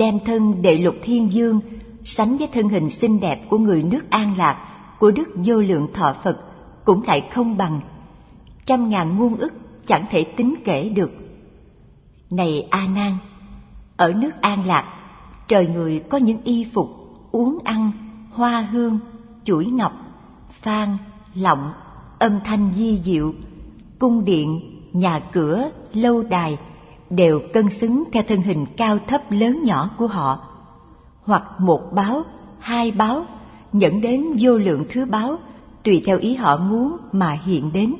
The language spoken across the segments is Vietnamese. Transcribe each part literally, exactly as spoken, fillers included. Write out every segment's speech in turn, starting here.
đem thân Đệ Lục Thiên Vương sánh với thân hình xinh đẹp của người nước An Lạc của Đức Vô Lượng Thọ Phật cũng lại không bằng. Trăm ngàn muôn ức chẳng thể tính kể được. Này A Nan, ở nước An Lạc, trời người có những y phục, uống ăn, hoa hương, chuỗi ngọc, phan, lọng, âm thanh di diệu, cung điện, nhà cửa, lâu đài đều cân xứng theo thân hình cao thấp lớn nhỏ của họ, hoặc một báo, hai báo, dẫn đến vô lượng thứ báo, tùy theo ý họ muốn mà hiện đến.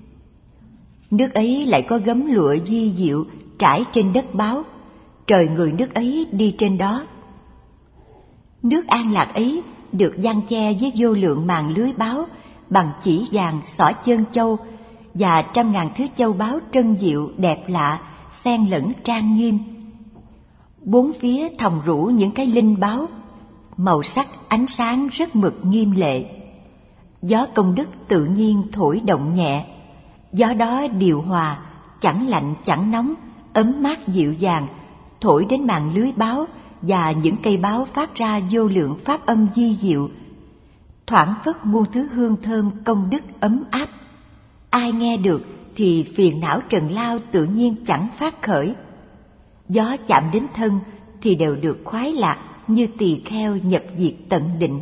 Nước ấy lại có gấm lụa di diệu trải trên đất báo, trời người nước ấy đi trên đó. Nước An Lạc ấy được giăng che với vô lượng màn lưới báo bằng chỉ vàng xỏ chơn châu và trăm ngàn thứ châu báu trân diệu đẹp lạ, xen lẫn trang nghiêm. Bốn phía thòng rũ những cái linh báo, màu sắc ánh sáng rất mực nghiêm lệ. Gió công đức tự nhiên thổi động nhẹ, gió đó điều hòa, chẳng lạnh chẳng nóng, ấm mát dịu dàng, thổi đến màn lưới báo và những cây báo phát ra vô lượng pháp âm di diệu, thoảng phất muôn thứ hương thơm công đức ấm áp. Ai nghe được thì phiền não trần lao tự nhiên chẳng phát khởi. Gió chạm đến thân thì đều được khoái lạc như tỳ kheo nhập diệt tận định.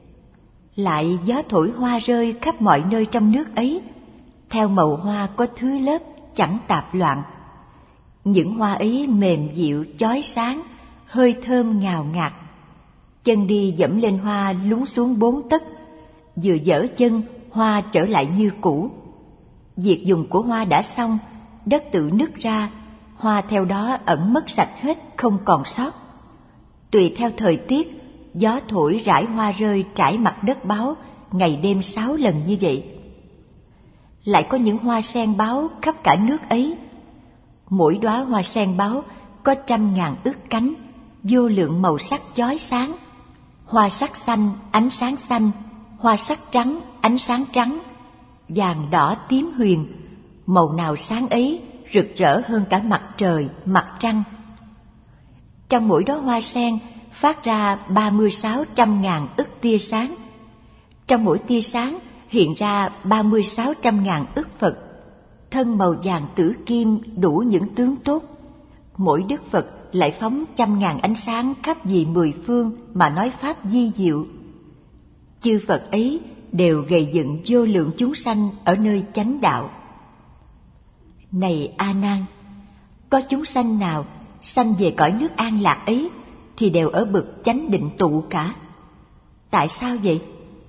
Lại gió thổi hoa rơi khắp mọi nơi trong nước ấy, theo màu hoa có thứ lớp chẳng tạp loạn. Những hoa ấy mềm dịu chói sáng, hơi thơm ngào ngạt. Chân đi dẫm lên hoa lún xuống bốn tấc, vừa dở chân hoa trở lại như cũ. Việc dùng của hoa đã xong, đất tự nứt ra, hoa theo đó ẩn mất sạch hết, không còn sót. Tùy theo thời tiết, gió thổi rải hoa rơi trải mặt đất báo ngày đêm sáu lần như vậy. Lại có những hoa sen báo khắp cả nước ấy. Mỗi đóa hoa sen báo có trăm ngàn ức cánh, vô lượng màu sắc chói sáng. Hoa sắc xanh, ánh sáng xanh, hoa sắc trắng, ánh sáng trắng, vàng đỏ tím huyền, màu nào sáng ấy rực rỡ hơn cả mặt trời, mặt trăng. Trong mỗi đóa hoa sen phát ra ba mươi sáu trăm ngàn ức tia sáng. Trong mỗi tia sáng hiện ra ba mươi sáu trăm ngàn ức Phật, thân màu vàng tử kim đủ những tướng tốt. Mỗi đức Phật lại phóng trăm ngàn ánh sáng khắp vì mười phương mà nói pháp di diệu. Chư Phật ấy đều gây dựng vô lượng chúng sanh ở nơi chánh đạo. Này A Nan, có chúng sanh nào sanh về cõi nước An Lạc ấy thì đều ở bậc chánh định tụ cả. Tại sao vậy?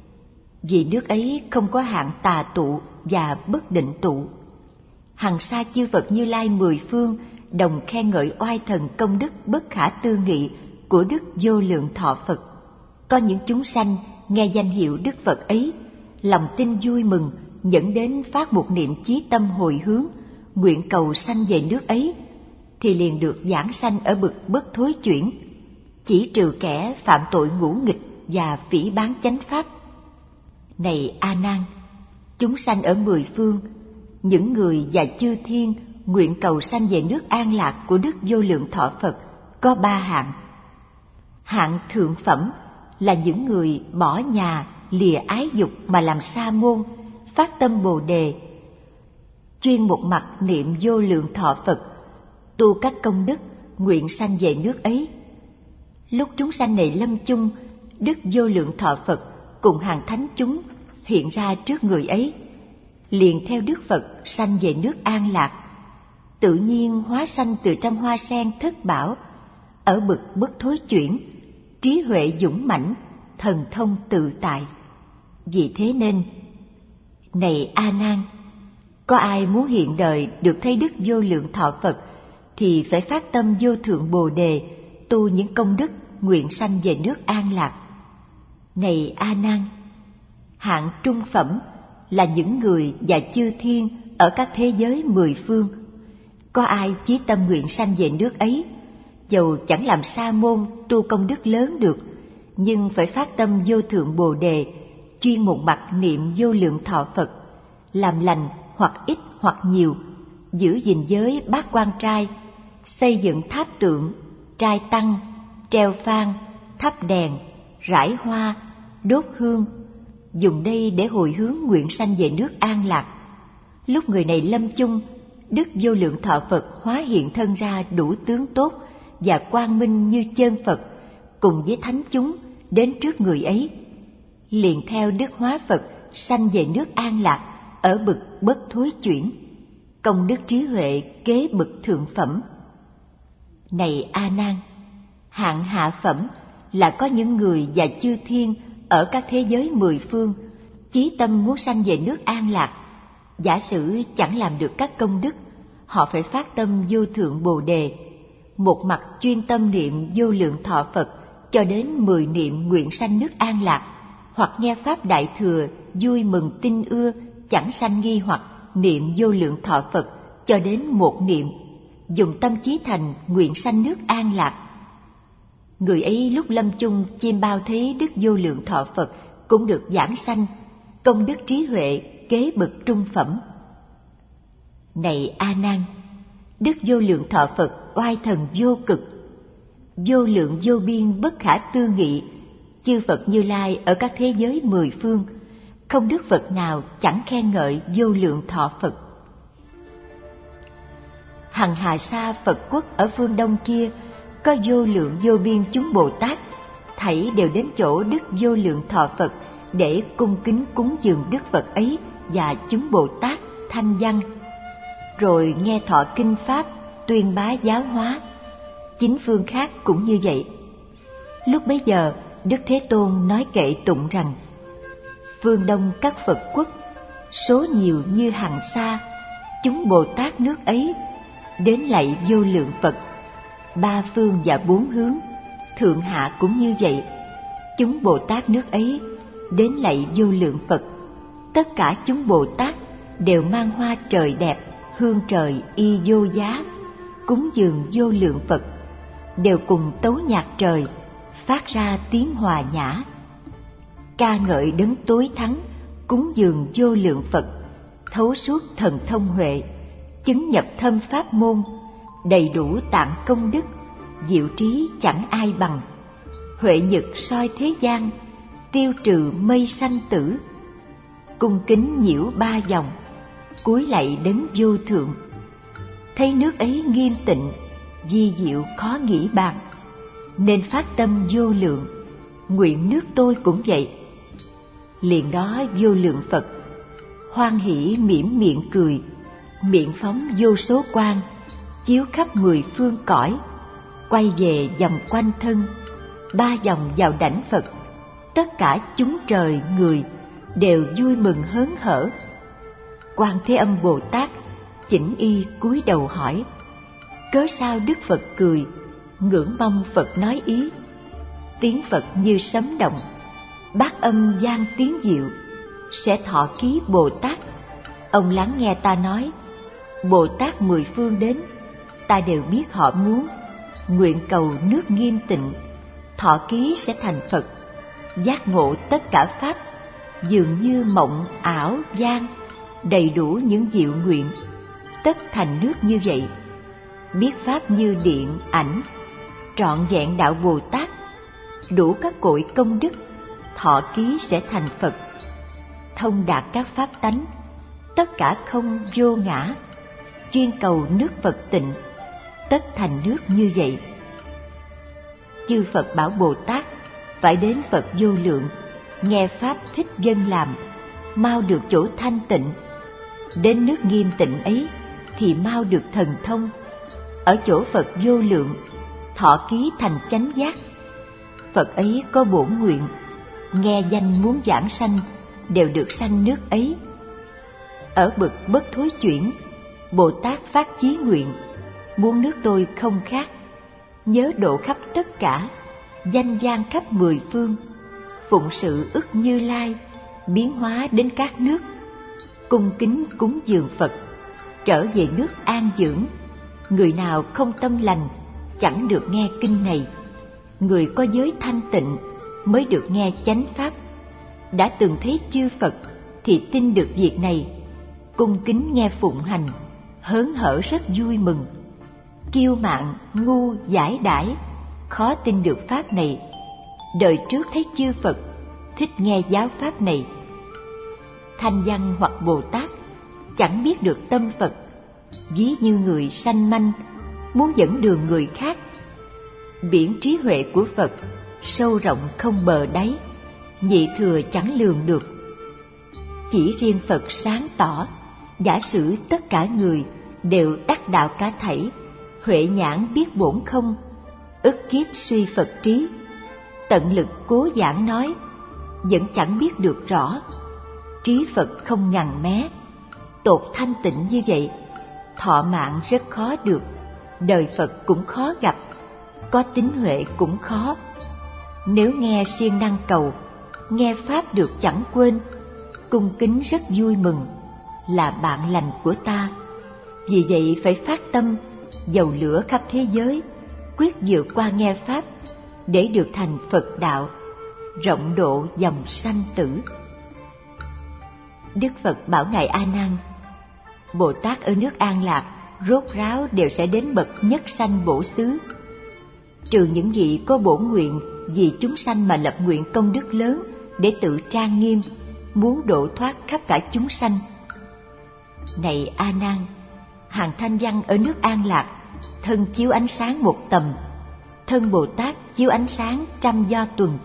Vì nước ấy không có hạng tà tụ và bất định tụ. Hằng sa chư Phật Như Lai mười phương đồng khen ngợi oai thần công đức bất khả tư nghị của Đức Vô Lượng Thọ Phật. Có những chúng sanh nghe danh hiệu Đức Phật ấy, lòng tin vui mừng, dẫn đến phát một niệm chí tâm hồi hướng, nguyện cầu sanh về nước ấy, thì liền được giảng sanh ở bậc bất thối chuyển, chỉ trừ kẻ phạm tội ngũ nghịch và phỉ báng chánh pháp. Này A Nan, chúng sanh ở mười phương, những người và chư thiên nguyện cầu sanh về nước An Lạc của Đức Vô Lượng Thọ Phật có ba hạng. Hạng thượng phẩm là những người bỏ nhà, lìa ái dục mà làm sa môn, phát tâm Bồ Đề, chuyên một mặt niệm Vô Lượng Thọ Phật, tu các công đức, nguyện sanh về nước ấy. Lúc chúng sanh này lâm chung, Đức Vô Lượng Thọ Phật cùng hàng thánh chúng hiện ra trước người ấy, liền theo Đức Phật sanh về nước An Lạc, tự nhiên hóa sanh từ trong hoa sen thất bảo, ở bậc bất thối chuyển, trí huệ dũng mãnh, thần thông tự tại. Vì thế nên, này A Nan, có ai muốn hiện đời được thấy Đức Vô Lượng Thọ Phật thì phải phát tâm vô thượng Bồ Đề, tu những công đức, nguyện sanh về nước An Lạc. Này A Nan, hạng trung phẩm là những người và chư thiên ở các thế giới mười phương. Có ai chí tâm nguyện sanh về nước ấy, dầu chẳng làm sa môn tu công đức lớn được, nhưng phải phát tâm vô thượng Bồ Đề, chuyên một mặt niệm Vô Lượng Thọ Phật, làm lành hoặc ít hoặc nhiều, giữ gìn giới bát quan trai, xây dựng tháp tượng, trai tăng, treo phan, thắp đèn, rải hoa, đốt hương, dùng đây để hồi hướng nguyện sanh về nước An Lạc. Lúc người này lâm chung, Đức Vô Lượng Thọ Phật hóa hiện thân ra đủ tướng tốt và quang minh như chân Phật, cùng với thánh chúng đến trước người ấy. Liền theo Đức Hóa Phật sanh về nước An Lạc ở bậc bất thối chuyển, công đức trí huệ kế bậc thượng phẩm. Này A Nan, hạng hạ phẩm là có những người và chư thiên ở các thế giới mười phương chí tâm muốn sanh về nước An Lạc. Giả sử chẳng làm được các công đức, họ phải phát tâm vô thượng Bồ Đề, một mặt chuyên tâm niệm Vô Lượng Thọ Phật cho đến mười niệm nguyện sanh nước An Lạc, hoặc nghe pháp Đại Thừa vui mừng tin ưa chẳng sanh nghi hoặc niệm Vô Lượng Thọ Phật cho đến một niệm, dùng tâm chí thành nguyện sanh nước An Lạc. Người ấy lúc lâm chung chiêm bao thấy Đức Vô Lượng Thọ Phật cũng được giảng sanh, công đức trí huệ kế bậc trung phẩm. Này A Nan, Đức Vô Lượng Thọ Phật oai thần vô cực, vô lượng vô biên bất khả tư nghị, chư Phật Như Lai ở các thế giới mười phương, không đức Phật nào chẳng khen ngợi Vô Lượng Thọ Phật. Hằng hà sa Phật quốc ở phương đông kia có vô lượng vô biên chúng Bồ Tát, thảy đều đến chỗ Đức Vô Lượng Thọ Phật để cung kính cúng dường Đức Phật ấy và chúng Bồ Tát thanh văn, rồi nghe thọ kinh pháp tuyên bá giáo hóa. Chính phương khác cũng như vậy. Lúc bấy giờ Đức Thế Tôn nói kệ tụng rằng: phương đông các Phật quốc số nhiều như hằng sa, chúng Bồ Tát nước ấy đến lạy vô lượng Phật. Ba phương và bốn hướng thượng hạ cũng như vậy, chúng Bồ Tát nước ấy đến lạy vô lượng Phật. Tất cả chúng Bồ Tát đều mang hoa trời đẹp, hương trời y vô giá, cúng dường vô lượng Phật, đều cùng tấu nhạc trời, phát ra tiếng hòa nhã, ca ngợi đấng tối thắng, cúng dường vô lượng Phật, thấu suốt thần thông huệ, chứng nhập thâm pháp môn, đầy đủ tạng công đức, diệu trí chẳng ai bằng, huệ nhật soi thế gian, tiêu trừ mây sanh tử, cung kính nhiễu ba vòng, cúi lạy đấng vô thượng. Thấy nước ấy nghiêm tịnh, vi diệu khó nghĩ bàn, nên phát tâm vô lượng, nguyện nước tôi cũng vậy. Liền đó vô lượng Phật hoan hỷ mỉm miệng cười, miệng phóng vô số quang, chiếu khắp mười phương cõi, quay về vòng quanh thân, ba vòng vào đảnh Phật. Tất cả chúng trời người đều vui mừng hớn hở. Quan Thế Âm Bồ Tát chỉnh y cúi đầu hỏi: cớ sao Đức Phật cười, ngưỡng mong Phật nói ý. Tiếng Phật như sấm động, bát âm vang tiếng diệu, sẽ thọ ký Bồ Tát. Ông lắng nghe ta nói, Bồ Tát mười phương đến, ta đều biết họ muốn, nguyện cầu nước nghiêm tịnh, thọ ký sẽ thành Phật, giác ngộ tất cả pháp, dường như mộng ảo gian, đầy đủ những diệu nguyện, tất thành nước như vậy. Biết pháp như điện ảnh, trọn vẹn đạo Bồ Tát, đủ các cội công đức, thọ ký sẽ thành Phật, thông đạt các pháp tánh, tất cả không vô ngã, chuyên cầu nước Phật tịnh, tất thành nước như vậy. Chư Phật bảo Bồ Tát phải đến Phật vô lượng, nghe pháp thích dân làm, mau được chỗ thanh tịnh. Đến nước nghiêm tịnh ấy thì mau được thần thông, ở chỗ Phật vô lượng, thọ ký thành chánh giác. Phật ấy có bổn nguyện, nghe danh muốn giảng sanh, đều được sanh nước ấy. Ở bậc bất thối chuyển, Bồ Tát phát chí nguyện, muốn nước tôi không khác, nhớ độ khắp tất cả, danh vang khắp mười phương, phụng sự ức Như Lai, biến hóa đến các nước, cung kính cúng dường Phật, trở về nước an dưỡng. Người nào không tâm lành chẳng được nghe kinh này. Người có giới thanh tịnh mới được nghe chánh pháp. Đã từng thấy chư Phật thì tin được việc này, cung kính nghe phụng hành, hớn hở rất vui mừng. Kiêu mạn ngu giải đãi, khó tin được pháp này. Đời trước thấy chư Phật thích nghe giáo pháp này. Thanh Văn hoặc Bồ Tát chẳng biết được tâm Phật, ví như người sanh manh muốn dẫn đường người khác. Biển trí huệ của Phật sâu rộng không bờ đáy, nhị thừa chẳng lường được. Chỉ riêng Phật sáng tỏ, giả sử tất cả người đều đắc đạo cả thảy, huệ nhãn biết bổn không, ức kiếp suy Phật trí. Tận lực cố giảng nói, vẫn chẳng biết được rõ. Trí Phật không ngằn mé, tột thanh tịnh như vậy, thọ mạng rất khó được, đời Phật cũng khó gặp, có tín huệ cũng khó. Nếu nghe siêng năng cầu, nghe pháp được chẳng quên, cung kính rất vui mừng, là bạn lành của ta. Vì vậy phải phát tâm, dầu lửa khắp thế giới, quyết vượt qua nghe pháp, để được thành Phật đạo, rộng độ dòng sanh tử. Đức Phật bảo ngài A Nan, Bồ Tát ở nước An Lạc rốt ráo đều sẽ đến bậc nhất sanh bổ xứ, trừ những vị có bổn nguyện vì chúng sanh mà lập nguyện công đức lớn để tự trang nghiêm, muốn độ thoát khắp cả chúng sanh. Này A Nan, hàng Thanh Văn ở nước An Lạc, thân chiếu ánh sáng một tầm, thân Bồ Tát chiếu ánh sáng trăm do tuần.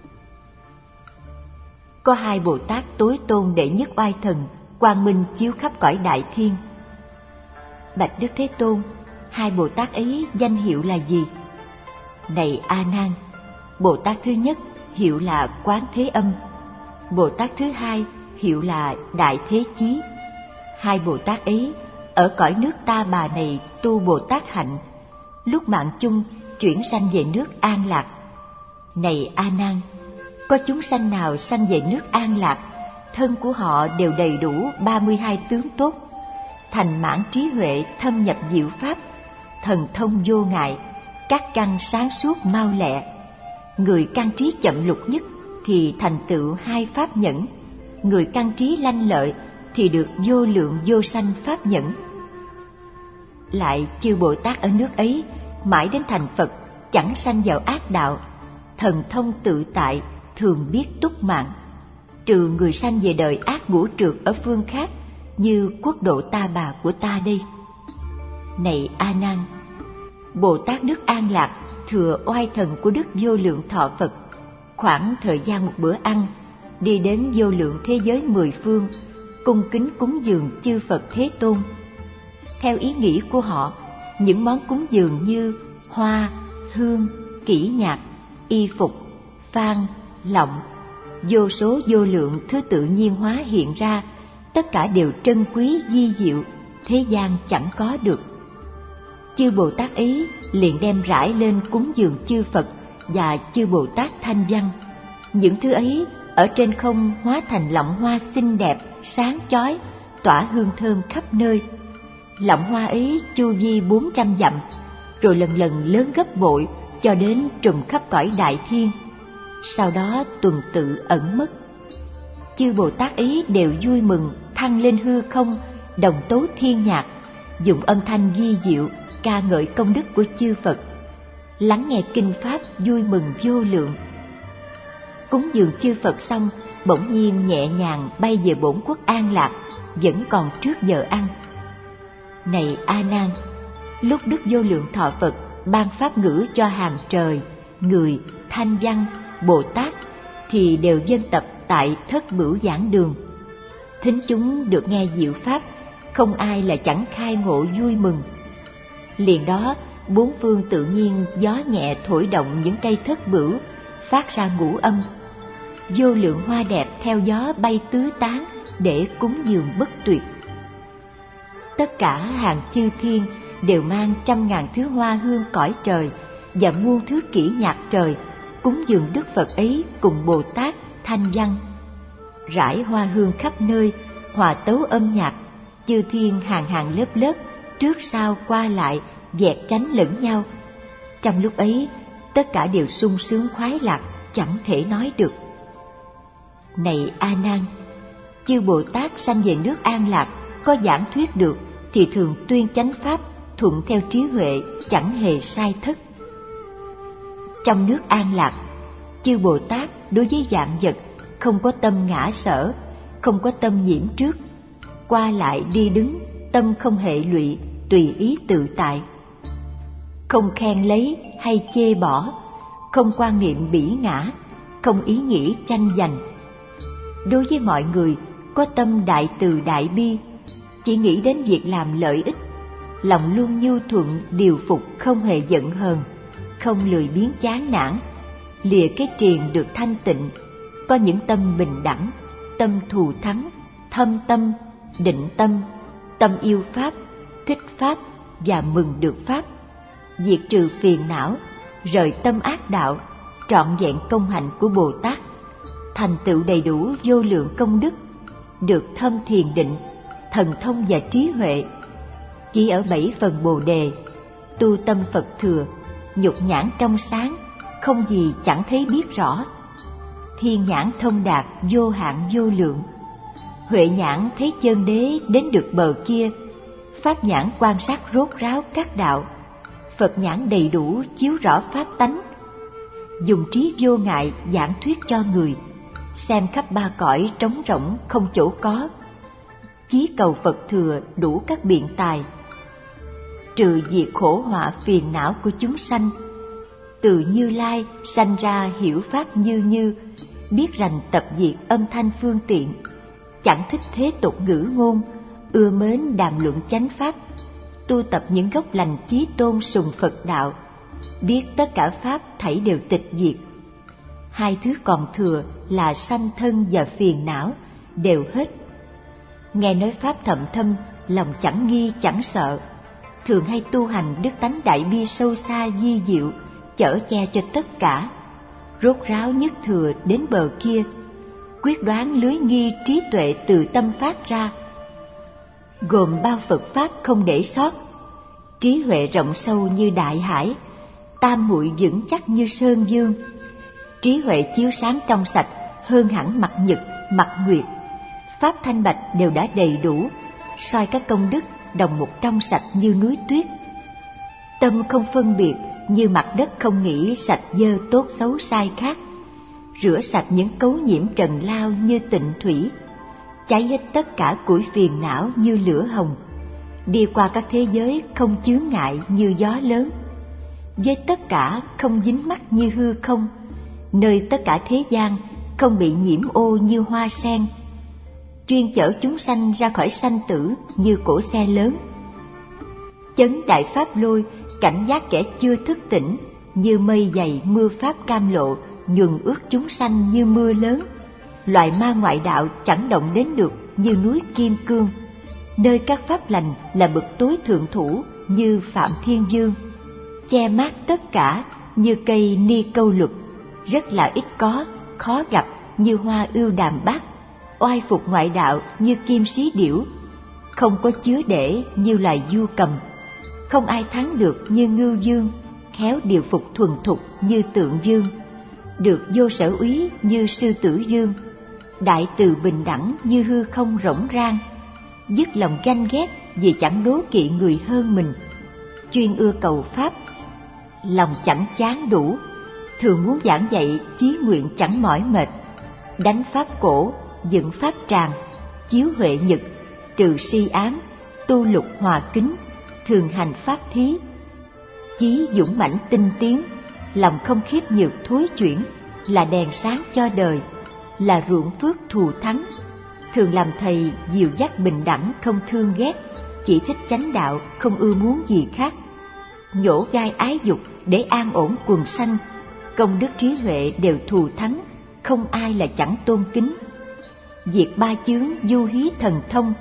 Có hai Bồ Tát tối tôn đệ nhất oai thần, quang minh chiếu khắp cõi đại thiên. Bạch Đức Thế Tôn, hai Bồ Tát ấy danh hiệu là gì? Này A Nan, Bồ Tát thứ nhất hiệu là Quán Thế Âm, Bồ Tát thứ hai hiệu là Đại Thế Chí. Hai Bồ Tát ấy ở cõi nước Ta Bà này tu Bồ Tát hạnh, lúc mạng chung chuyển sanh về nước An Lạc. Này A Nan, có chúng sanh nào sanh về nước An Lạc, thân của họ đều đầy đủ ba mươi hai tướng tốt, thành mãn trí huệ thâm nhập diệu pháp, thần thông vô ngại, các căn sáng suốt mau lẹ. Người căn trí chậm lục nhất thì thành tựu hai pháp nhẫn, người căn trí lanh lợi thì được vô lượng vô sanh pháp nhẫn. Lại chư Bồ Tát ở nước ấy mãi đến thành Phật, chẳng sanh vào ác đạo, thần thông tự tại, thường biết túc mạng, trừ người sanh về đời ác ngũ trược ở phương khác, như quốc độ Ta Bà của ta đây. Này A Nan, Bồ Tát nước An Lạc thừa oai thần của Đức Vô Lượng Thọ Phật, khoảng thời gian một bữa ăn, đi đến vô lượng thế giới mười phương, cung kính cúng dường chư Phật Thế Tôn. Theo ý nghĩ của họ, những món cúng dường như hoa, hương, kỹ nhạc, y phục, phan, lọng, vô số vô lượng thứ tự nhiên hóa hiện ra, tất cả đều trân quý di diệu, thế gian chẳng có được. Chư Bồ Tát ấy liền đem rải lên cúng dường chư Phật và chư Bồ Tát Thanh Văn. Những thứ ấy ở trên không hóa thành lọng hoa xinh đẹp, sáng chói, tỏa hương thơm khắp nơi. Lọng hoa ấy chu vi bốn trăm dặm, rồi lần lần lớn gấp bội cho đến trùm khắp cõi đại thiên, sau đó tuần tự ẩn mất. Chư Bồ Tát ấy đều vui mừng thăng lên hư không, đồng tấu thiên nhạc, dùng âm thanh vi diệu ca ngợi công đức của chư Phật, lắng nghe kinh pháp vui mừng vô lượng. Cúng dường chư Phật xong, bỗng nhiên nhẹ nhàng bay về bổn quốc An Lạc, vẫn còn trước giờ ăn. Này A Nan, lúc Đức Vô Lượng Thọ Phật ban pháp ngữ cho hàng trời, người, Thanh Văn, Bồ Tát thì đều dân tập tại Thất Bửu Giảng Đường. Thính chúng được nghe diệu pháp, không ai là chẳng khai ngộ vui mừng. Liền đó bốn phương tự nhiên gió nhẹ thổi động những cây thất bửu, phát ra ngũ âm. Vô lượng hoa đẹp theo gió bay tứ tán để cúng dường bất tuyệt. Tất cả hàng chư thiên đều mang trăm ngàn thứ hoa hương cõi trời và muôn thứ kỹ nhạc trời cúng dường Đức Phật ấy cùng Bồ Tát Thanh Văn. Rải hoa hương khắp nơi, hòa tấu âm nhạc, chư thiên hàng hàng lớp lớp trước sau qua lại vẹt tránh lẫn nhau. Trong lúc ấy tất cả đều sung sướng khoái lạc, chẳng thể nói được. Này A Nan, chư Bồ Tát sanh về nước An Lạc có giảng thuyết được thì thường tuyên chánh pháp, thuận theo trí huệ, chẳng hề sai thất. Trong nước an lạc, chư Bồ Tát đối với vạn vật không có tâm ngã sở, không có tâm nhiễm trước, qua lại đi đứng, tâm không hệ lụy, tùy ý tự tại. Không khen lấy hay chê bỏ, không quan niệm bỉ ngã, không ý nghĩ tranh giành. Đối với mọi người có tâm đại từ đại bi, chỉ nghĩ đến việc làm lợi ích, lòng luôn nhu thuận điều phục, không hề giận hờn, không lười biếng chán nản, lìa cái triền được thanh tịnh, có những tâm bình đẳng, tâm thù thắng, thâm tâm, định tâm, tâm yêu pháp, thích pháp và mừng được pháp, diệt trừ phiền não, rời tâm ác đạo, trọn vẹn công hạnh của Bồ Tát, thành tựu đầy đủ vô lượng công đức, được thâm thiền định, thần thông và trí huệ. Chỉ ở bảy phần Bồ đề, tu tâm Phật thừa, nhục nhãn trong sáng, không gì chẳng thấy biết rõ. Thiên nhãn thông đạt vô hạn vô lượng, huệ nhãn thấy chân đế đến được bờ kia, pháp nhãn quan sát rốt ráo các đạo, Phật nhãn đầy đủ chiếu rõ pháp tánh. Dùng trí vô ngại giảng thuyết cho người, xem khắp ba cõi trống rỗng không chỗ có, chí cầu Phật thừa đủ các biện tài, trừ diệt khổ họa phiền não của chúng sanh. Từ Như Lai sanh ra hiểu pháp như như, biết rành tập diệt âm thanh phương tiện, chẳng thích thế tục ngữ ngôn, ưa mến đàm luận chánh pháp, tu tập những gốc lành chí tôn sùng Phật đạo, biết tất cả pháp thảy đều tịch diệt. Hai thứ còn thừa là sanh thân và phiền não đều hết. Nghe nói pháp thậm thâm, lòng chẳng nghi chẳng sợ, thường hay tu hành đức tánh đại bi sâu xa di diệu, chở che cho tất cả, rốt ráo nhất thừa đến bờ kia, quyết đoán lưới nghi trí tuệ từ tâm phát ra, gồm bao Phật pháp không để sót, trí huệ rộng sâu như đại hải, tam muội vững chắc như sơn dương, trí huệ chiếu sáng trong sạch hơn hẳn mặt nhật mặt nguyệt, pháp thanh bạch đều đã đầy đủ, soi các công đức đồng một trong sạch như núi tuyết. Tâm không phân biệt như mặt đất không nghĩ sạch dơ tốt xấu sai khác, rửa sạch những cấu nhiễm trần lao như tịnh thủy, cháy hết tất cả củi phiền não như lửa hồng, đi qua các thế giới không chướng ngại như gió lớn, với tất cả không dính mắc như hư không, nơi tất cả thế gian không bị nhiễm ô như hoa sen, chuyên chở chúng sanh ra khỏi sanh tử như cỗ xe lớn. Chấn đại pháp lôi, cảnh giác kẻ chưa thức tỉnh, như mây dày mưa pháp cam lộ, nhuần ướt chúng sanh như mưa lớn. Loại ma ngoại đạo chẳng động đến được như núi Kim Cương, nơi các pháp lành là bậc tối thượng thủ như Phạm Thiên Dương, che mát tất cả như cây ni câu luật, rất là ít có, khó gặp như hoa ưu đàm bát, oai phục ngoại đạo như kim sĩ điểu, không có chứa để như loài du cầm, không ai thắng được như ngưu dương, khéo điều phục thuần thục như tượng dương, được vô sở úy như sư tử dương, đại từ bình đẳng như hư không rỗng rang, dứt lòng ganh ghét vì chẳng đố kỵ người hơn mình, chuyên ưa cầu pháp, lòng chẳng chán đủ, thường muốn giảng dạy chí nguyện chẳng mỏi mệt, đánh pháp cổ, dựng pháp tràng, chiếu huệ nhật, trừ si ám, tu lục hòa kính, thường hành pháp thí, chí dũng mãnh tinh tiến, lòng không khiếp nhược thối chuyển, là đèn sáng cho đời, là ruộng phước thù thắng, thường làm thầy dìu dắt bình đẳng không thương ghét, chỉ thích chánh đạo không ưa muốn gì khác, nhổ gai ái dục để an ổn quần sanh, công đức trí huệ đều thù thắng, không ai là chẳng tôn kính, diệt ba chướng du hí thần thông,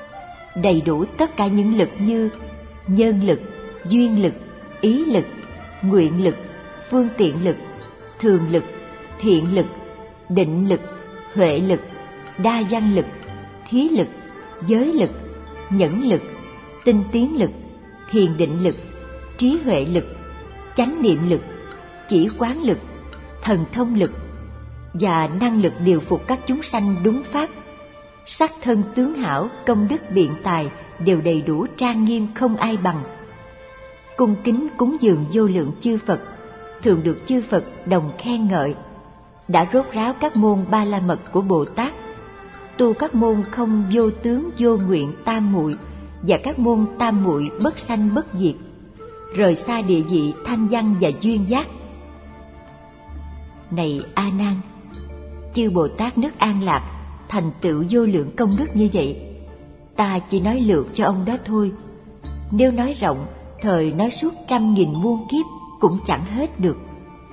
đầy đủ tất cả những lực như nhân lực, duyên lực, ý lực, nguyện lực, phương tiện lực, thường lực, thiện lực, định lực, huệ lực, đa văn lực, thí lực, giới lực, nhẫn lực, tinh tiến lực, thiền định lực, trí huệ lực, chánh niệm lực, chỉ quán lực, thần thông lực và năng lực điều phục các chúng sanh đúng pháp. Sắc thân tướng hảo, công đức biện tài đều đầy đủ trang nghiêm không ai bằng. Cung kính cúng dường vô lượng chư Phật, thường được chư Phật đồng khen ngợi, đã rốt ráo các môn ba la mật của Bồ Tát, tu các môn không vô tướng vô nguyện tam muội và các môn tam muội bất sanh bất diệt, rời xa địa vị thanh văn và duyên giác. Này A Nan, chư Bồ Tát nước An Lạc thành tựu vô lượng công đức như vậy, ta chỉ nói lược cho ông đó thôi. Nếu nói rộng, thời nói suốt trăm nghìn muôn kiếp cũng chẳng hết được.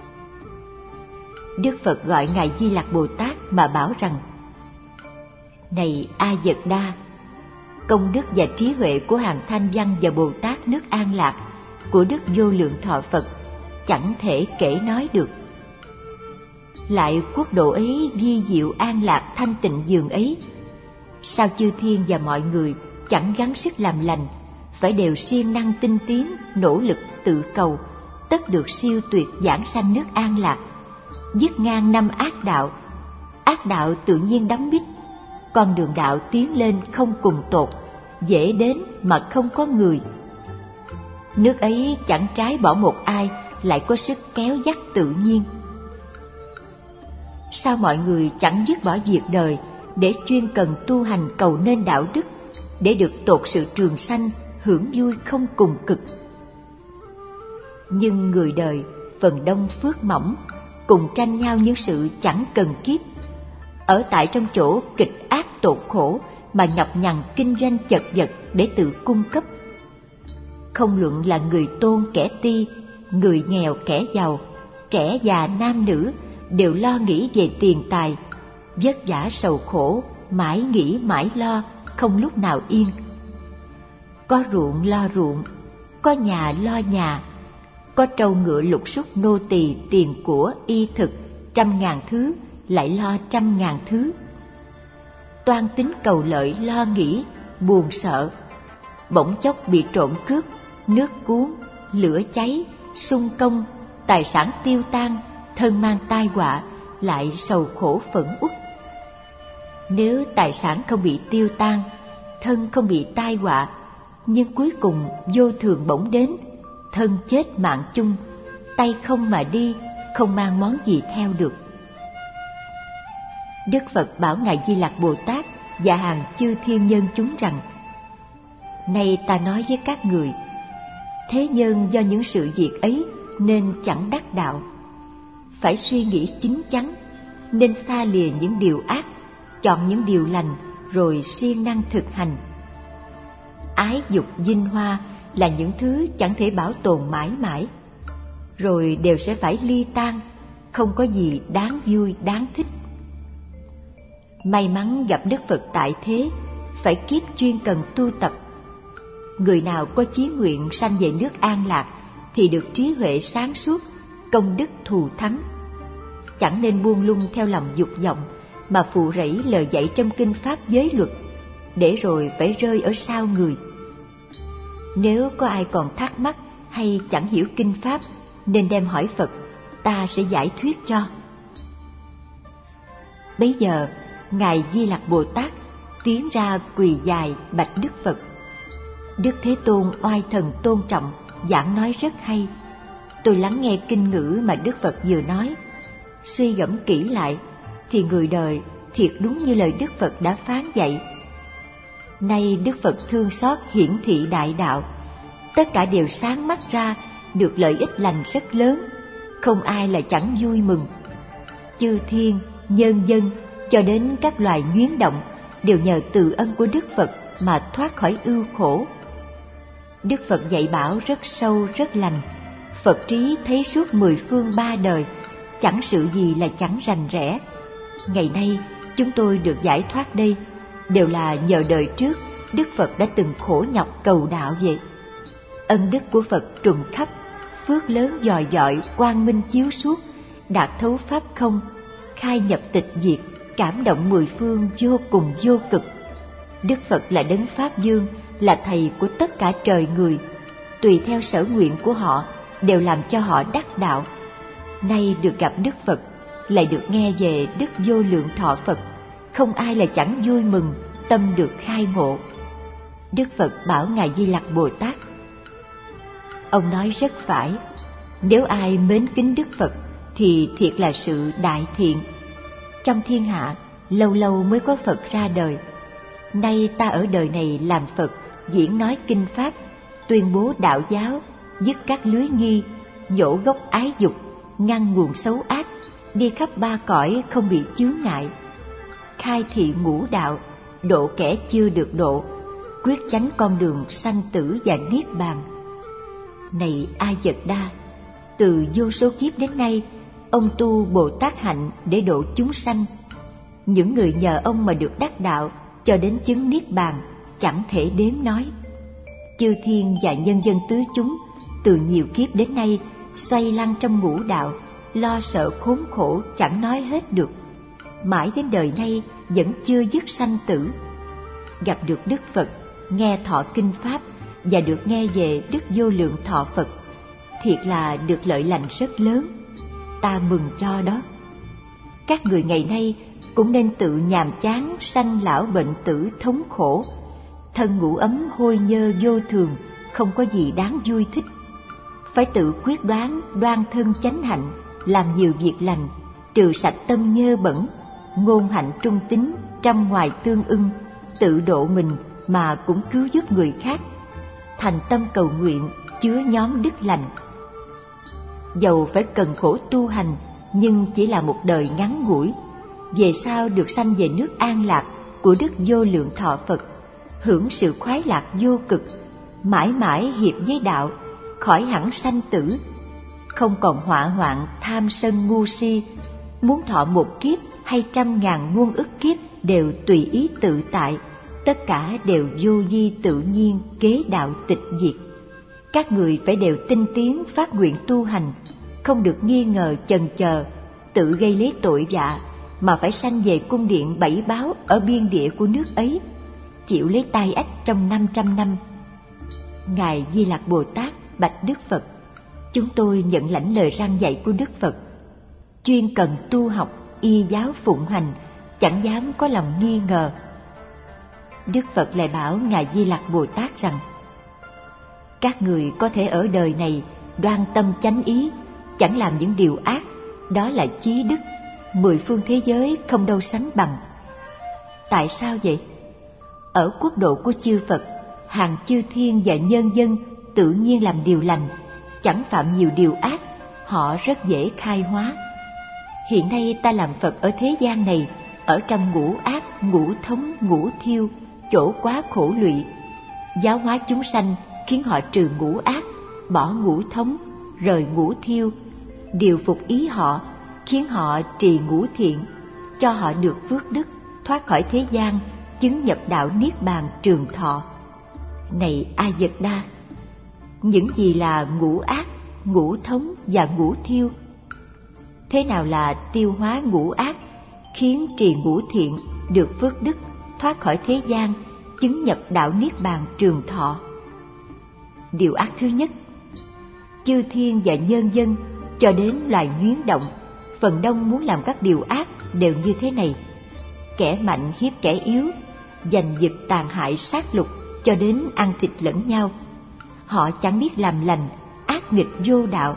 Đức Phật gọi Ngài Di Lặc Bồ Tát mà bảo rằng: Này A Dật Đa, công đức và trí huệ của hàng Thanh Văn và Bồ Tát nước An Lạc, của Đức Vô Lượng Thọ Phật chẳng thể kể nói được. Lại quốc độ ấy vi diệu an lạc thanh tịnh dường ấy, sao chư thiên và mọi người chẳng gắng sức làm lành, phải đều siêng năng tinh tiến, nỗ lực tự cầu, tất được siêu tuyệt giảng sanh nước An Lạc, dứt ngang năm ác đạo. Ác đạo tự nhiên đắm bít, con đường đạo tiến lên không cùng tột, dễ đến mà không có người. Nước ấy chẳng trái bỏ một ai, lại có sức kéo dắt tự nhiên. Sao mọi người chẳng dứt bỏ việc đời để chuyên cần tu hành cầu nên đạo đức, để được tột sự trường sanh, hưởng vui không cùng cực. Nhưng người đời phần đông phước mỏng, cùng tranh nhau những sự chẳng cần kiếp, ở tại trong chỗ kịch ác tột khổ mà nhọc nhằn kinh doanh chật vật để tự cung cấp. Không luận là người tôn kẻ ti, người nghèo kẻ giàu, trẻ già nam nữ, đều lo nghĩ về tiền tài, vất vả sầu khổ, mãi nghĩ mãi lo, không lúc nào yên. Có ruộng lo ruộng, có nhà lo nhà, có trâu ngựa lục súc nô tỳ tiền của y thực, trăm ngàn thứ, lại lo trăm ngàn thứ. Toan tính cầu lợi lo nghĩ, buồn sợ, bỗng chốc bị trộm cướp, nước cuốn, lửa cháy, xung công, tài sản tiêu tan, thân mang tai họa, lại sầu khổ phẫn uất. Nếu tài sản không bị tiêu tan, thân không bị tai họa, nhưng cuối cùng vô thường bỗng đến, thân chết mạng chung, tay không mà đi, không mang món gì theo được. Đức Phật bảo Ngài Di Lặc Bồ Tát và hàng chư thiên nhân chúng rằng: Nay ta nói với các người, thế nhân do những sự việc ấy nên chẳng đắc đạo. Phải suy nghĩ chín chắn, nên xa lìa những điều ác, chọn những điều lành, rồi siêng năng thực hành. Ái dục vinh hoa là những thứ chẳng thể bảo tồn mãi mãi, rồi đều sẽ phải ly tan, không có gì đáng vui đáng thích. May mắn gặp Đức Phật tại thế, phải kiếp chuyên cần tu tập. Người nào có chí nguyện sanh về nước An Lạc thì được trí huệ sáng suốt, công đức thù thắng. Chẳng nên buông lung theo lòng dục vọng mà phụ rẫy lời dạy trong kinh pháp giới luật, để rồi phải rơi ở sau người. Nếu có ai còn thắc mắc hay chẳng hiểu kinh pháp, nên đem hỏi Phật, ta sẽ giải thuyết cho. Bấy giờ Ngài Di Lặc Bồ Tát tiến ra quỳ dài bạch Đức Phật: Đức Thế Tôn oai thần tôn trọng, giảng nói rất hay. Tôi lắng nghe kinh ngữ mà Đức Phật vừa nói, suy gẫm kỹ lại thì người đời thiệt đúng như lời Đức Phật đã phán dạy. Nay Đức Phật thương xót hiển thị đại đạo, tất cả đều sáng mắt ra, được lợi ích lành rất lớn, không ai là chẳng vui mừng. Chư thiên, nhân dân, cho đến các loài nhuyễn động đều nhờ từ ân của Đức Phật mà thoát khỏi ưu khổ. Đức Phật dạy bảo rất sâu rất lành, Phật trí thấy suốt mười phương ba đời, chẳng sự gì là chẳng rành rẽ. Ngày nay chúng tôi được giải thoát đây, đều là nhờ đời trước Đức Phật đã từng khổ nhọc cầu đạo vậy. Ân đức của Phật trùng khắp, phước lớn dòi dọi, quang minh chiếu suốt, đạt thấu pháp không, khai nhập tịch diệt, cảm động mười phương vô cùng vô cực. Đức Phật là đấng Pháp Dương, là thầy của tất cả trời người, tùy theo sở nguyện của họ đều làm cho họ đắc đạo. Nay được gặp Đức Phật, lại được nghe về Đức Vô Lượng Thọ Phật, không ai là chẳng vui mừng, tâm được khai ngộ. Đức Phật bảo Ngài Di Lặc Bồ Tát: Ông nói rất phải, Nếu ai mến kính Đức Phật thì thiệt là sự đại thiện. Trong thiên hạ, lâu lâu mới có Phật ra đời. Nay ta ở đời này làm Phật, diễn nói kinh pháp, tuyên bố đạo giáo, dứt các lưới nghi, nhổ gốc ái dục, ngăn nguồn xấu ác, đi khắp ba cõi không bị chướng ngại, khai thị ngũ đạo, độ kẻ chưa được độ, quyết chánh con đường sanh tử và niết bàn. Này A Dật Đa, từ vô số kiếp đến nay, ông tu Bồ Tát hạnh để độ chúng sanh. Những người nhờ ông mà được đắc đạo cho đến chứng niết bàn chẳng thể đếm nói. Chư thiên và nhân dân tứ chúng từ nhiều kiếp đến nay xoay lăn trong ngũ đạo, lo sợ khốn khổ chẳng nói hết được. Mãi đến đời nay vẫn chưa dứt sanh tử. Gặp được Đức Phật, nghe thọ kinh pháp và được nghe về Đức Vô Lượng Thọ Phật, thiệt là được lợi lành rất lớn. Ta mừng cho đó. Các người ngày nay cũng nên tự nhàm chán sanh lão bệnh tử thống khổ. Thân ngủ ấm hôi nhơ vô thường, không có gì đáng vui thích. Phải tự quyết đoán đoan thân chánh hạnh, làm nhiều việc lành, trừ sạch tâm nhơ bẩn, ngôn hạnh trung tín, trong ngoài tương ưng, tự độ mình mà cũng cứu giúp người khác, thành tâm cầu nguyện, chứa nhóm đức lành. Dầu phải cần khổ tu hành, nhưng chỉ là một đời ngắn ngủi, về sau được sanh về nước an lạc của Đức Vô Lượng Thọ Phật, hưởng sự khoái lạc vô cực, mãi mãi hiệp với đạo, khỏi hẳn sanh tử, không còn họa hoạn tham sân ngu si, muốn thọ một kiếp hay trăm ngàn muôn ức kiếp đều tùy ý tự tại, tất cả đều vô vi tự nhiên, kế đạo tịch diệt. Các người phải đều tinh tiến phát nguyện tu hành, không được nghi ngờ chần chờ, tự gây lấy tội vạ, mà phải sanh về cung điện bảy báo ở biên địa của nước ấy, chịu lấy tai ách trong năm trăm năm. Ngài Di Lặc Bồ Tát bạch Đức Phật: chúng tôi nhận lãnh lời răn dạy của Đức Phật, chuyên cần tu học, y giáo phụng hành, chẳng dám có lòng nghi ngờ. Đức Phật lại bảo Ngài Di Lặc Bồ Tát rằng: các người có thể ở đời này đoan tâm chánh ý, chẳng làm những điều ác, đó là chí đức, mười phương thế giới không đâu sánh bằng. Tại sao vậy? Ở quốc độ của chư Phật, hàng chư thiên và nhân dân tự nhiên làm điều lành, chẳng phạm nhiều điều ác, họ rất dễ khai hóa. Hiện nay ta làm Phật ở thế gian này, ở trong ngũ ác, ngũ thống, ngũ thiêu, chỗ quá khổ lụy, giáo hóa chúng sanh, khiến họ trừ ngũ ác, bỏ ngũ thống, rời ngũ thiêu, điều phục ý họ, khiến họ trì ngũ thiện, cho họ được phước đức, thoát khỏi thế gian, chứng nhập đạo niết bàn trường thọ. Này A Dật Đa, những gì là ngũ ác, ngũ thống và ngũ thiêu? Thế nào là tiêu hóa ngũ ác, khiến trì ngũ thiện, được phước đức, thoát khỏi thế gian, chứng nhập đạo niết bàn trường thọ? Điều ác thứ nhất, chư thiên và nhân dân cho đến loài nhuyễn động, phần đông muốn làm các điều ác đều như thế này: kẻ mạnh hiếp kẻ yếu, giành giật tàn hại sát lục, cho đến ăn thịt lẫn nhau. Họ chẳng biết làm lành, ác nghịch vô đạo.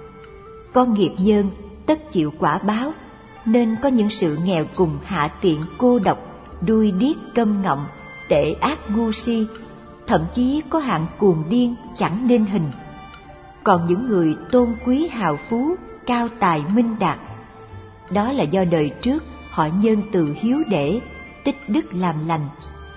Con nghiệp nhân tất chịu quả báo, nên có những sự nghèo cùng hạ tiện cô độc, đuôi điếc câm ngọng, tệ ác ngu si, thậm chí có hạng cuồng điên chẳng nên hình. Còn những người tôn quý hào phú, cao tài minh đạt, đó là do đời trước họ nhân từ hiếu để, tích đức làm lành.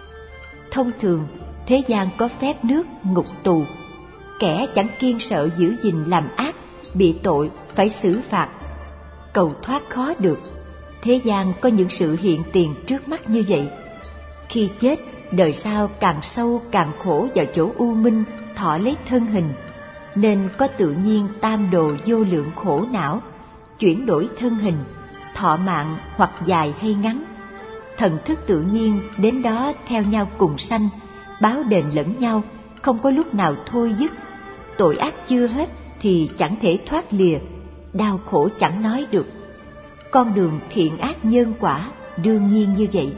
Thông thường thế gian có phép nước ngục tù, kẻ chẳng kiêng sợ giữ gìn làm ác, bị tội phải xử phạt, cầu thoát khó được. Thế gian có những sự hiện tiền trước mắt như vậy. Khi chết, đời sau càng sâu càng khổ vào chỗ u minh, thọ lấy thân hình, nên có tự nhiên tam đồ vô lượng khổ não, chuyển đổi thân hình, thọ mạng hoặc dài hay ngắn. Thần thức tự nhiên đến đó theo nhau cùng sanh, báo đền lẫn nhau, không có lúc nào thôi dứt. Tội ác chưa hết thì chẳng thể thoát lìa, đau khổ chẳng nói được. Con đường thiện ác nhân quả đương nhiên như vậy.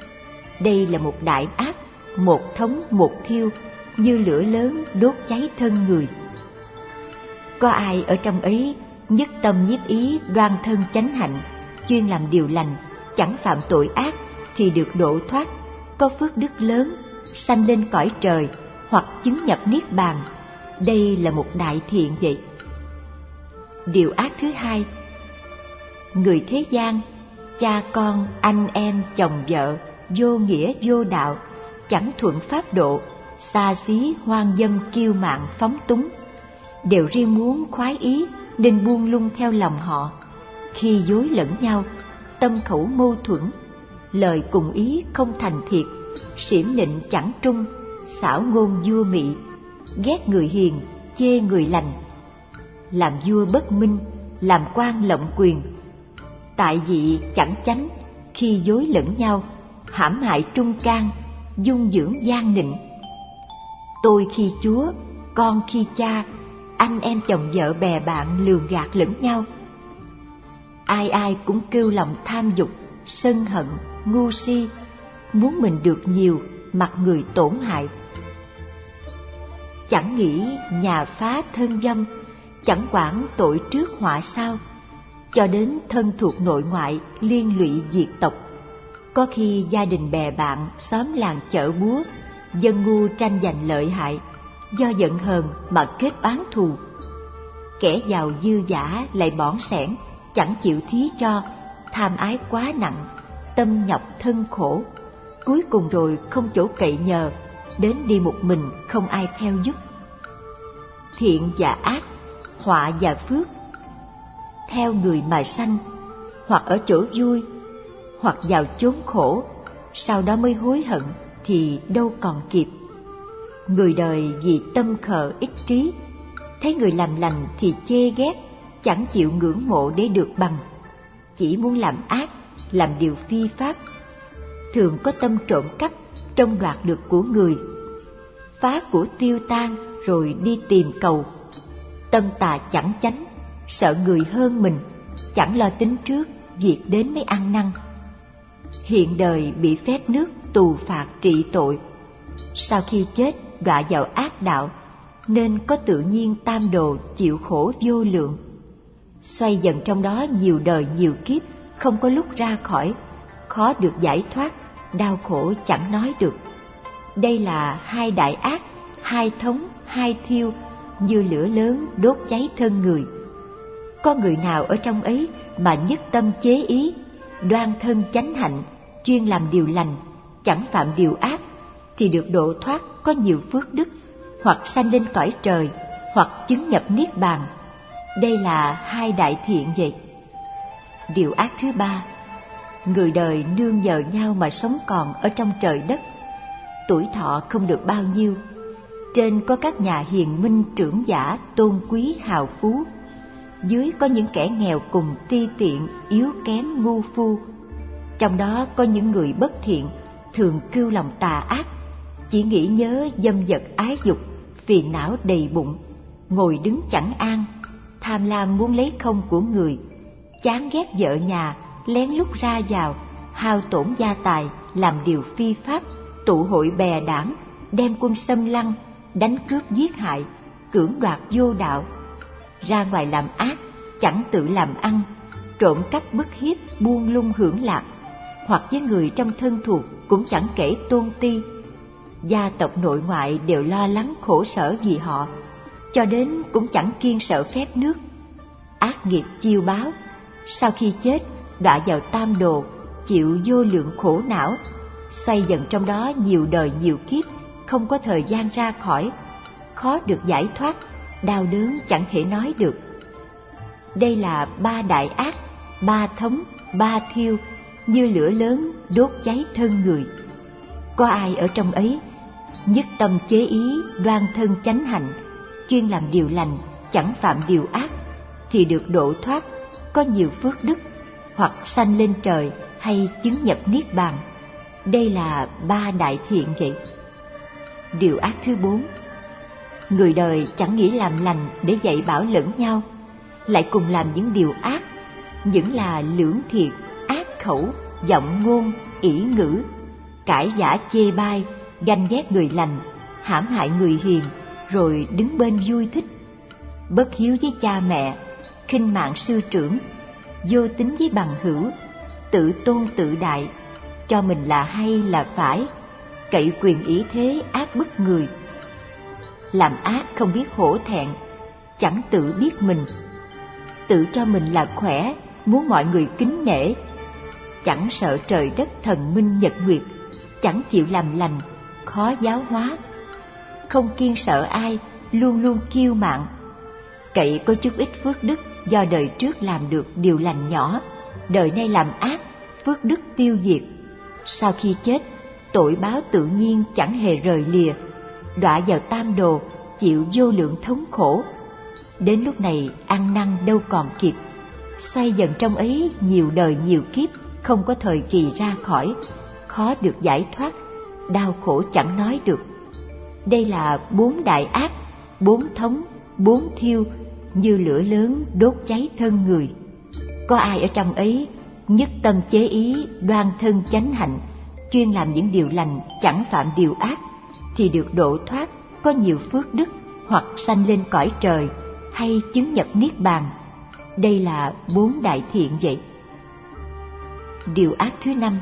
Đây là một đại ác, một thống một thiêu, như lửa lớn đốt cháy thân người. Có ai ở trong ấy nhất tâm nhiếp ý, đoan thân chánh hạnh, chuyên làm điều lành, chẳng phạm tội ác, thì được độ thoát, có phước đức lớn, sanh lên cõi trời hoặc chứng nhập niết bàn. Đây là một đại thiện vậy. Điều ác thứ hai, người thế gian, cha con, anh em, chồng vợ, vô nghĩa vô đạo, chẳng thuận pháp độ, xa xí, hoang dâm, kiêu mạn, phóng túng, đều riêng muốn khoái ý nên buông lung theo lòng họ. Khi dối lẫn nhau, tâm khẩu mâu thuẫn, lời cùng ý không thành thiệt, xỉm nịnh chẳng trung, xảo ngôn vua mị, ghét người hiền, chê người lành, làm vua bất minh, làm quan lộng quyền, tại vị chẳng chánh, khi dối lẫn nhau, hãm hại trung can, dung dưỡng gian nịnh. Tôi khi chúa, con khi cha, anh em chồng vợ bè bạn lường gạt lẫn nhau. Ai ai cũng kêu lòng tham dục, sân hận, ngu si, muốn mình được nhiều, mặc người tổn hại. Chẳng nghĩ nhà phá thân dâm, chẳng quản tội trước họa sau, cho đến thân thuộc nội ngoại liên lụy diệt tộc. Có khi gia đình bè bạn, xóm làng chợ búa, dân ngu tranh giành lợi hại, do giận hờn mà kết oán thù. Kẻ giàu dư dả lại bỏn sẻn, chẳng chịu thí cho, tham ái quá nặng, tâm nhọc thân khổ, cuối cùng rồi không chỗ cậy nhờ, đến đi một mình không ai theo giúp. Thiện và ác, họa và phước, theo người mà sanh, hoặc ở chỗ vui, hoặc vào chốn khổ, sau đó mới hối hận thì đâu còn kịp. Người đời vì tâm khờ ích trí, thấy người làm lành thì chê ghét, chẳng chịu ngưỡng mộ để được bằng, chỉ muốn làm ác, làm điều phi pháp, thường có tâm trộm cắp, trông đoạt được của người, phá của tiêu tan rồi đi tìm cầu. Tâm tà chẳng chánh, sợ người hơn mình, chẳng lo tính trước, việc đến mới ăn năn. Hiện đời bị phép nước tù phạt trị tội, sau khi chết đọa vào ác đạo, nên có tự nhiên tam đồ chịu khổ vô lượng. Xoay dần trong đó nhiều đời nhiều kiếp, không có lúc ra khỏi, khó được giải thoát, đau khổ chẳng nói được. Đây là hai đại ác, hai thống, hai thiêu, như lửa lớn đốt cháy thân người. Có người nào ở trong ấy mà nhất tâm chế ý, đoan thân chánh hạnh, chuyên làm điều lành, chẳng phạm điều ác, thì được độ thoát, có nhiều phước đức, hoặc sanh lên cõi trời, hoặc chứng nhập niết bàn. Đây là hai đại thiện vậy. Điều ác thứ ba, người đời nương nhờ nhau mà sống còn ở trong trời đất, tuổi thọ không được bao nhiêu. Trên có các nhà hiền minh trưởng giả tôn quý hào phú, dưới có những kẻ nghèo cùng ti tiện, yếu kém, ngu phu. Trong đó có những người bất thiện, thường cưu lòng tà ác, chỉ nghĩ nhớ dâm vật ái dục, phiền não đầy bụng, ngồi đứng chẳng an, tham lam muốn lấy không của người, chán ghét vợ nhà, lén lút ra vào, hao tổn gia tài, làm điều phi pháp, tụ hội bè đảng, đem quân xâm lăng, đánh cướp giết hại, cưỡng đoạt vô đạo, ra ngoài làm ác, chẳng tự làm ăn, trộm cắp bức hiếp, buông lung hưởng lạc, hoặc với người trong thân thuộc cũng chẳng kể tôn ti. Gia tộc nội ngoại đều lo lắng khổ sở vì họ, cho đến cũng chẳng kiêng sợ phép nước. Ác nghiệp chiêu báo, sau khi chết đọa vào tam đồ, chịu vô lượng khổ não, xoay dần trong đó nhiều đời nhiều kiếp, không có thời gian ra khỏi, khó được giải thoát, đau đớn chẳng thể nói được. Đây là ba đại ác, ba thống, ba thiêu, như lửa lớn đốt cháy thân người. Có ai ở trong ấy nhất tâm chế ý, đoan thân chánh hạnh, chuyên làm điều lành, chẳng phạm điều ác, thì được độ thoát, có nhiều phước đức, hoặc sanh lên trời hay chứng nhập niết bàn. Đây là ba đại thiện vậy. Điều ác thứ bốn, người đời chẳng nghĩ làm lành để dạy bảo lẫn nhau, lại cùng làm những điều ác, những là lưỡng thiệt, ác khẩu, giọng ngôn, ỷ ngữ, cãi vã chê bai, ganh ghét người lành, hãm hại người hiền, rồi đứng bên vui thích. bất hiếu với cha mẹ, khinh mạng sư trưởng, vô tín với bằng hữu, tự tôn tự đại, cho mình là hay là phải, cậy quyền ý thế áp bức người. Làm ác không biết hổ thẹn, chẳng tự biết mình, tự cho mình là khỏe, muốn mọi người kính nể, chẳng sợ trời đất thần minh nhật nguyệt, chẳng chịu làm lành, khó giáo hóa, không kiêng sợ ai, luôn luôn kiêu mạn, cậy có chút ít phước đức do đời trước làm được điều lành nhỏ, đời nay làm ác, phước đức tiêu diệt, sau khi chết tội báo tự nhiên chẳng hề rời lìa, đọa vào tam đồ, chịu vô lượng thống khổ. Đến lúc này ăn năn đâu còn kịp, xoay dần trong ấy nhiều đời nhiều kiếp, không có thời kỳ ra khỏi, khó được giải thoát, đau khổ chẳng nói được. Đây là bốn đại ác, bốn thống, bốn thiêu, như lửa lớn đốt cháy thân người. Có ai ở trong ấy nhất tâm chế ý, đoan thân chánh hạnh, chuyên làm những điều lành, chẳng phạm điều ác, thì được độ thoát, có nhiều phước đức, hoặc sanh lên cõi trời, hay chứng nhập niết bàn. Đây là bốn đại thiện vậy. Điều ác thứ năm,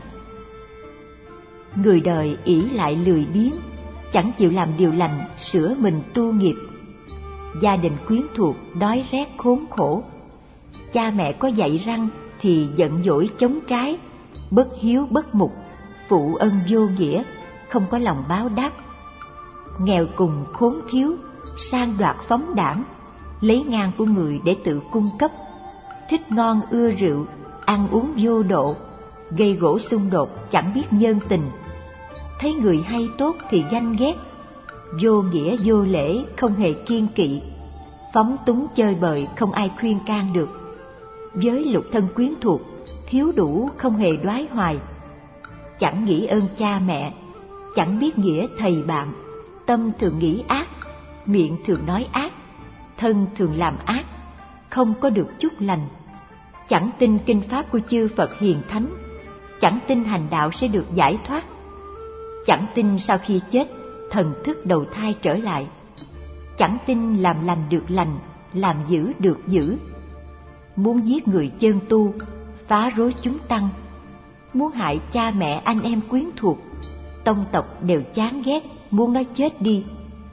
người đời ỷ lại lười biếng, chẳng chịu làm điều lành, sửa mình tu nghiệp. Gia đình quyến thuộc đói rét khốn khổ, cha mẹ có dạy răng thì giận dỗi chống trái, bất hiếu bất mục, phụ ân vô nghĩa, không có lòng báo đáp. Nghèo cùng khốn thiếu, sang đoạt phóng đảng, lấy ngang của người để tự cung cấp, thích ngon ưa rượu, ăn uống vô độ, gây gổ xung đột, chẳng biết nhân tình. Thấy người hay tốt thì ganh ghét, vô nghĩa vô lễ, không hề kiêng kỵ, phóng túng chơi bời, không ai khuyên can được. Với lục thân quyến thuộc, thiếu đủ không hề đoái hoài, chẳng nghĩ ơn cha mẹ, chẳng biết nghĩa thầy bạn, tâm thường nghĩ ác, miệng thường nói ác, thân thường làm ác, không có được chút lành. Chẳng tin kinh pháp của chư Phật hiền thánh, chẳng tin hành đạo sẽ được giải thoát, chẳng tin sau khi chết thần thức đầu thai trở lại, chẳng tin làm lành được lành, làm dữ được dữ. Muốn giết người chân tu, phá rối chúng tăng, muốn hại cha mẹ anh em quyến thuộc, tông tộc đều chán ghét, muốn nó chết đi.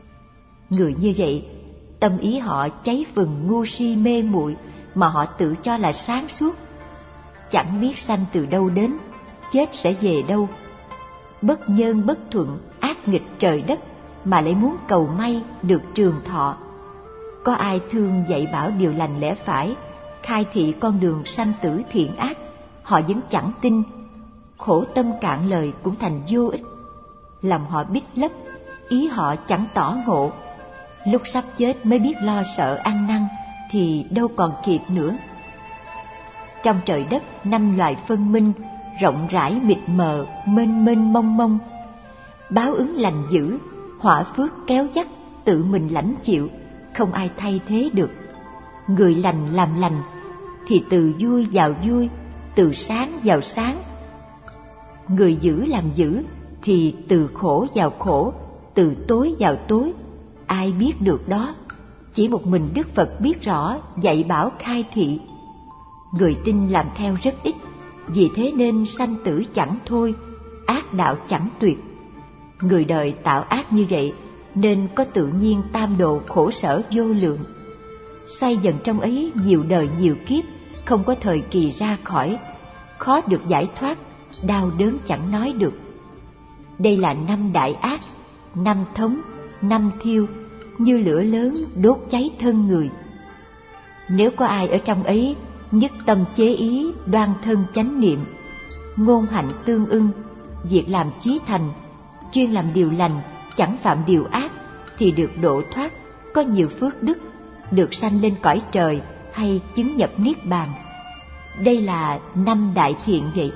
Người như vậy, tâm ý họ cháy phừng ngu si mê muội, mà họ tự cho là sáng suốt, chẳng biết sanh từ đâu đến, chết sẽ về đâu. Bất nhân bất thuận, ác nghịch trời đất, mà lại muốn cầu may được trường thọ. Có ai thương dạy bảo điều lành lẽ phải, khai thị con đường sanh tử thiện ác, họ vẫn chẳng tin, khổ tâm cạn lời cũng thành vô ích. Lòng họ bít lấp, ý họ chẳng tỏ ngộ, lúc sắp chết mới biết lo sợ ăn năn, thì đâu còn kịp nữa. Trong trời đất năm loài phân minh, rộng rãi mịt mờ, mênh mênh mông mông. Báo ứng lành dữ, họa phước kéo dắt, tự mình lãnh chịu, không ai thay thế được. Người lành làm lành, thì từ vui vào vui, từ sáng vào sáng. Người dữ làm dữ, thì từ khổ vào khổ, từ tối vào tối. Ai biết được đó? Chỉ một mình Đức Phật biết rõ, dạy bảo khai thị. Người tin làm theo rất ít, vì thế nên sanh tử chẳng thôi, ác đạo chẳng tuyệt. Người đời tạo ác như vậy, nên có tự nhiên tam độ khổ sở vô lượng. Xoay dần trong ấy nhiều đời nhiều kiếp, không có thời kỳ ra khỏi, khó được giải thoát, đau đớn chẳng nói được. Đây là năm đại ác, năm thống, năm thiêu, như lửa lớn đốt cháy thân người. Nếu có ai ở trong ấy nhất tâm chế ý, đoan thân chánh niệm, ngôn hạnh tương ưng, việc làm chí thành, chuyên làm điều lành, chẳng phạm điều ác, thì được độ thoát, có nhiều phước đức, được sanh lên cõi trời hay chứng nhập niết bàn. Đây là năm đại thiện vậy.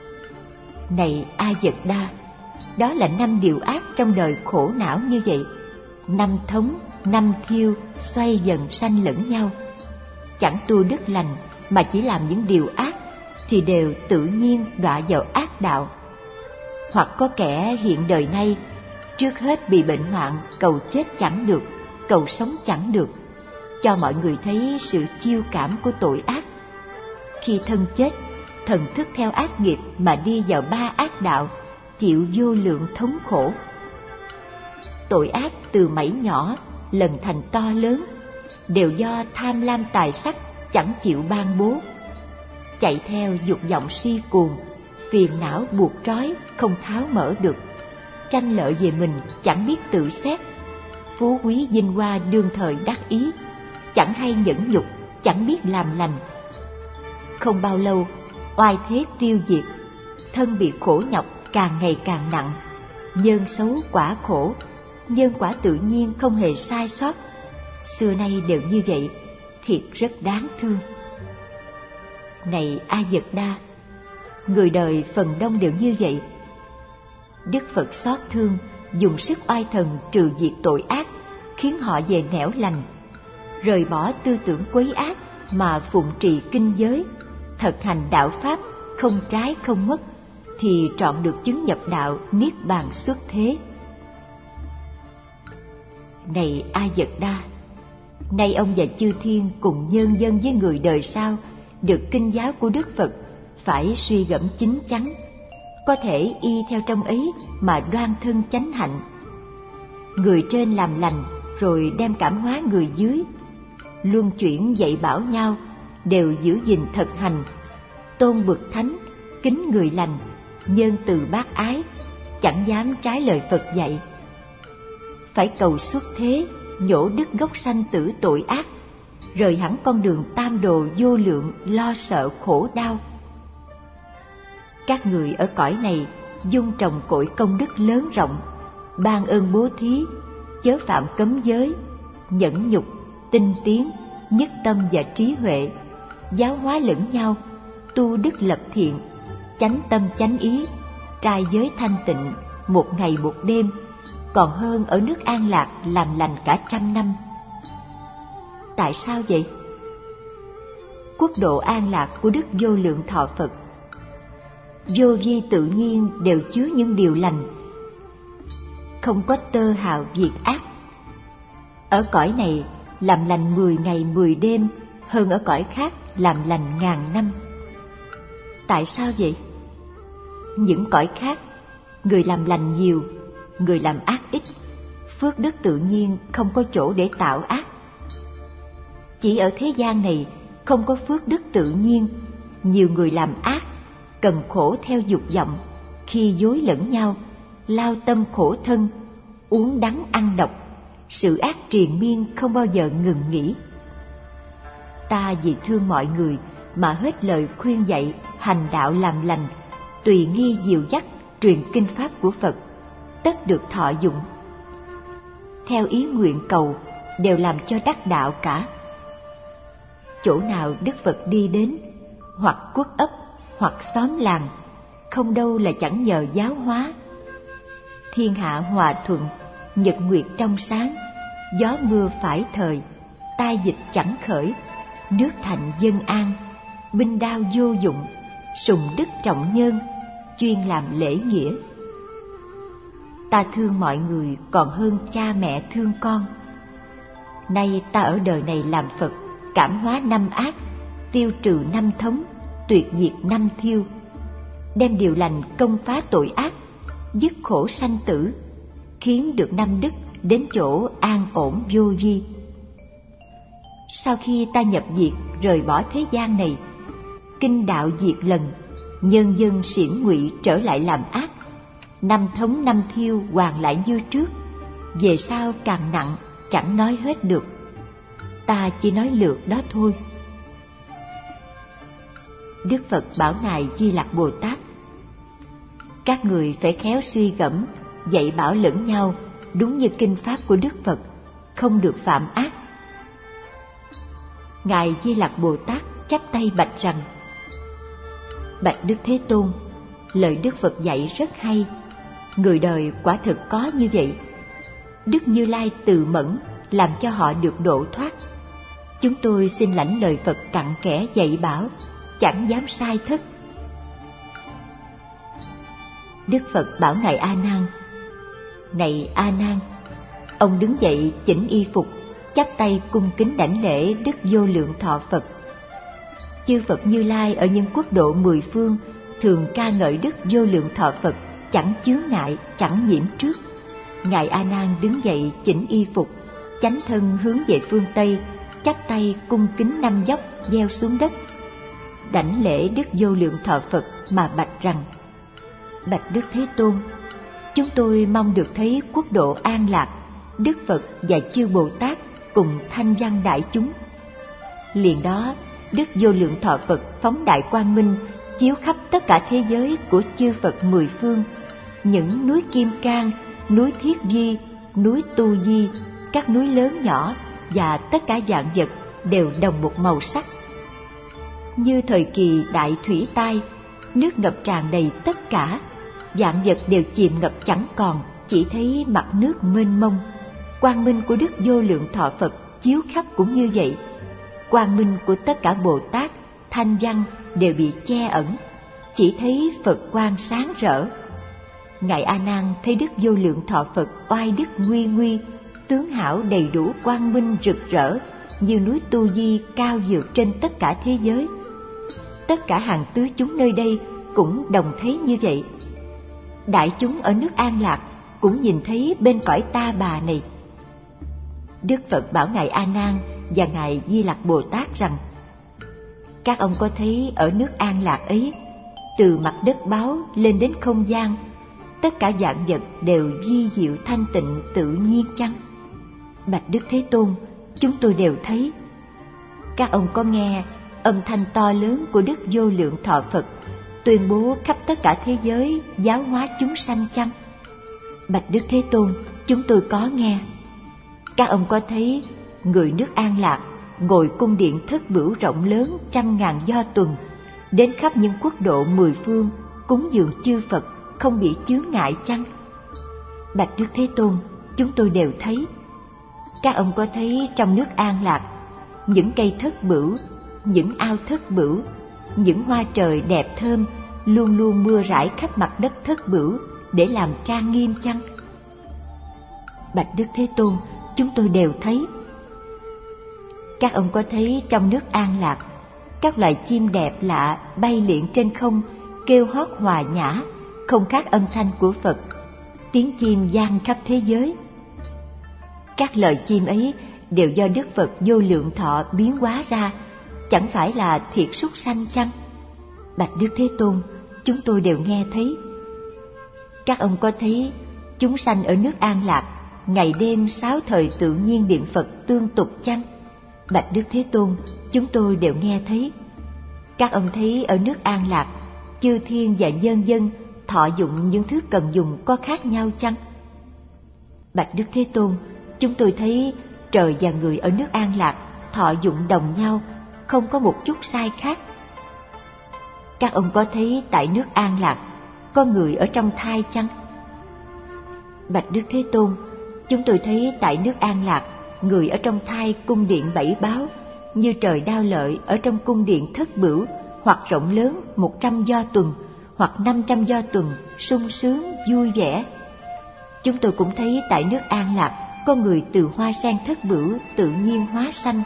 Này A Dật Đa, đó là năm điều ác trong đời khổ não như vậy. Năm thống, năm thiêu xoay dần sanh lẫn nhau. Chẳng tu đức lành mà chỉ làm những điều ác, thì đều tự nhiên đọa vào ác đạo. Hoặc có kẻ hiện đời nay, trước hết bị bệnh hoạn, cầu chết chẳng được, cầu sống chẳng được, cho mọi người thấy sự chiêu cảm của tội ác. Khi thân chết, thần thức theo ác nghiệp mà đi vào ba ác đạo, chịu vô lượng thống khổ. Tội ác từ mảy nhỏ lần thành to lớn, đều do tham lam tài sắc chẳng chịu ban bố. Chạy theo dục vọng si cuồng, phiền não buộc trói không tháo mở được. Tranh lợi về mình chẳng biết tự xét, phú quý vinh hoa đương thời đắc ý, chẳng hay nhẫn nhục, chẳng biết làm lành. Không bao lâu, oai thế tiêu diệt, thân bị khổ nhọc càng ngày càng nặng. Nhân xấu quả khổ, nhân quả tự nhiên không hề sai sót. Xưa nay đều như vậy, thiệt rất đáng thương. Này A Dật Đa, người đời phần đông đều như vậy. Đức Phật xót thương, dùng sức oai thần trừ diệt tội ác, khiến họ về nẻo lành, rời bỏ tư tưởng quấy ác mà phụng trì kinh giới, thực hành đạo pháp không trái không mất, thì trọn được chứng nhập đạo niết bàn xuất thế. Này A Dật Đa, nay ông và chư thiên cùng nhân dân với người đời sau được kinh giáo của Đức Phật phải suy gẫm chín chắn, có thể y theo trong ấy mà đoan thân chánh hạnh. Người trên làm lành rồi đem cảm hóa người dưới, luân chuyển dạy bảo nhau, đều giữ gìn thực hành, tôn bậc thánh, kính người lành, nhân từ bác ái, chẳng dám trái lời Phật dạy. Phải cầu xuất thế, nhổ đứt gốc sanh tử tội ác, rời hẳn con đường tam đồ vô lượng lo sợ khổ đau. Các người ở cõi này dung trồng cội công đức lớn rộng, ban ơn bố thí, chớ phạm cấm giới, nhẫn nhục, tinh tiến, nhất tâm và trí huệ, giáo hóa lẫn nhau, tu đức lập thiện, chánh tâm chánh ý, trai giới thanh tịnh, một ngày một đêm, còn hơn ở nước An Lạc làm lành cả trăm năm. Tại sao vậy? Quốc độ An Lạc của Đức Vô Lượng Thọ Phật, vô vi tự nhiên đều chứa những điều lành, không có tơ hào việc ác. Ở cõi này làm lành mười ngày mười đêm, hơn ở cõi khác làm lành ngàn năm. Tại sao vậy? Những cõi khác, người làm lành nhiều, người làm ác ít, phước đức tự nhiên không có chỗ để tạo ác. Chỉ ở thế gian này không có phước đức tự nhiên, nhiều người làm ác, cần khổ theo dục vọng, khi dối lẫn nhau, lao tâm khổ thân, uống đắng ăn độc, sự ác triền miên không bao giờ ngừng nghỉ. Ta vì thương mọi người mà hết lời khuyên dạy, hành đạo làm lành, tùy nghi dìu dắt, truyền kinh pháp của Phật, tất được thọ dụng. Theo ý nguyện cầu đều làm cho đắc đạo cả. Chỗ nào Đức Phật đi đến, hoặc quốc ấp, hoặc xóm làng, không đâu là chẳng nhờ giáo hóa. Thiên hạ hòa thuận, nhật nguyệt trong sáng, gió mưa phải thời, tai dịch chẳng khởi, nước thành dân an, binh đao vô dụng, sùng đức trọng nhân, chuyên làm lễ nghĩa. Ta thương mọi người còn hơn cha mẹ thương con. Nay ta ở đời này làm Phật, cảm hóa năm ác, tiêu trừ năm thống, tuyệt diệt năm thiêu, đem điều lành công phá tội ác, dứt khổ sanh tử, khiến được năm đức đến chỗ an ổn vô vi. Sau khi ta nhập diệt rời bỏ thế gian này, kinh đạo diệt lần, nhân dân xiển ngụy trở lại làm ác, năm thống năm thiêu hoàn lại như trước, về sau càng nặng chẳng nói hết được. Ta chỉ nói lược đó thôi. Đức Phật bảo ngài Di Lặc Bồ Tát: các người phải khéo suy gẫm, dạy bảo lẫn nhau đúng như kinh pháp của Đức Phật, không được phạm ác. Ngài Di Lặc Bồ Tát chắp tay bạch rằng: bạch Đức Thế Tôn, lời Đức Phật dạy rất hay, người đời quả thực có như vậy. Đức Như Lai từ mẫn làm cho họ được độ thoát. Chúng tôi xin lãnh lời Phật cặn kẽ dạy bảo, chẳng dám sai thất. Đức Phật bảo ngài A Nan: này A Nan, ông đứng dậy chỉnh y phục, chắp tay cung kính đảnh lễ Đức Vô Lượng Thọ Phật. Chư Phật Như Lai ở những quốc độ mười phương thường ca ngợi Đức Vô Lượng Thọ Phật chẳng chướng ngại, chẳng nhiễm trước. Ngài A Nan đứng dậy chỉnh y phục, chánh thân hướng về phương Tây, chắp tay cung kính năm dốc gieo xuống đất, đảnh lễ Đức Vô Lượng Thọ Phật mà bạch rằng: Bạch Đức Thế Tôn, chúng tôi mong được thấy quốc độ an lạc, Đức Phật và chư Bồ Tát cùng thanh văn đại chúng. Liền đó, Đức Vô Lượng Thọ Phật phóng đại quang minh chiếu khắp tất cả thế giới của chư Phật mười phương, những núi Kim Cang, núi Thiết Di, núi Tu Di, các núi lớn nhỏ và tất cả vạn vật đều đồng một màu sắc. Như thời kỳ đại thủy tai, nước ngập tràn đầy tất cả, vạn vật đều chìm ngập chẳng còn, chỉ thấy mặt nước mênh mông. Quang minh của Đức Vô Lượng Thọ Phật chiếu khắp cũng như vậy. Quang minh của tất cả Bồ Tát, thanh văn đều bị che ẩn, chỉ thấy Phật quang sáng rỡ. Ngài A Nan thấy Đức Vô Lượng Thọ Phật oai đức nguy nguy, tướng hảo đầy đủ quang minh rực rỡ, như núi Tu Di cao vượt trên tất cả thế giới. Tất cả hàng tứ chúng nơi đây cũng đồng thấy như vậy. Đại chúng ở nước An Lạc cũng nhìn thấy bên cõi Ta Bà này. Đức Phật bảo Ngài A Nan và Ngài Di Lặc Bồ Tát rằng: Các ông có thấy ở nước An Lạc ấy, từ mặt đất báo lên đến không gian, tất cả vạn vật đều vi diệu thanh tịnh tự nhiên chăng? Bạch Đức Thế Tôn, chúng tôi đều thấy. Các ông có nghe âm thanh to lớn của Đức Vô Lượng Thọ Phật tuyên bố khắp tất cả thế giới giáo hóa chúng sanh chăng? Bạch Đức Thế Tôn, chúng tôi có nghe. Các ông có thấy người nước An Lạc ngồi cung điện thất bửu rộng lớn trăm ngàn do tuần, đến khắp những quốc độ mười phương cúng dường chư Phật không bị chướng ngại chăng? Bạch Đức Thế Tôn, chúng tôi đều thấy. Các ông có thấy trong nước An Lạc những cây thất bửu, những ao thất bửu, những hoa trời đẹp thơm luôn luôn mưa rải khắp mặt đất thất bửu để làm trang nghiêm chăng? Bạch Đức Thế Tôn, chúng tôi đều thấy. Các ông có thấy trong nước An Lạc các loài chim đẹp lạ bay liệng trên không, kêu hót hòa nhã, không khác âm thanh của Phật, tiếng chim vang khắp thế giới. Các lời chim ấy đều do Đức Phật Vô Lượng Thọ biến hóa ra, chẳng phải là thiệt súc sanh chăng? Bạch Đức Thế Tôn, chúng tôi đều nghe thấy. Các ông có thấy chúng sanh ở nước An Lạc ngày đêm sáu thời tự nhiên niệm Phật tương tục chăng? Bạch Đức Thế Tôn, chúng tôi đều nghe thấy. Các ông thấy ở nước An Lạc chư thiên và nhân dân thọ dụng những thứ cần dùng có khác nhau chăng? Bạch Đức Thế Tôn, chúng tôi thấy trời và người ở nước An Lạc thọ dụng đồng nhau, không có một chút sai khác. Các ông có thấy tại nước An Lạc có người ở trong thai chăng? Bạch Đức Thế Tôn, chúng tôi thấy tại nước An Lạc người ở trong thai cung điện bảy báo, như trời Đao Lợi ở trong cung điện thất bửu, hoặc rộng lớn một trăm do tuần, hoặc năm trăm do tuần, sung sướng vui vẻ. Chúng tôi cũng thấy tại nước An Lạc có người từ hoa sen thất bửu tự nhiên hóa sanh.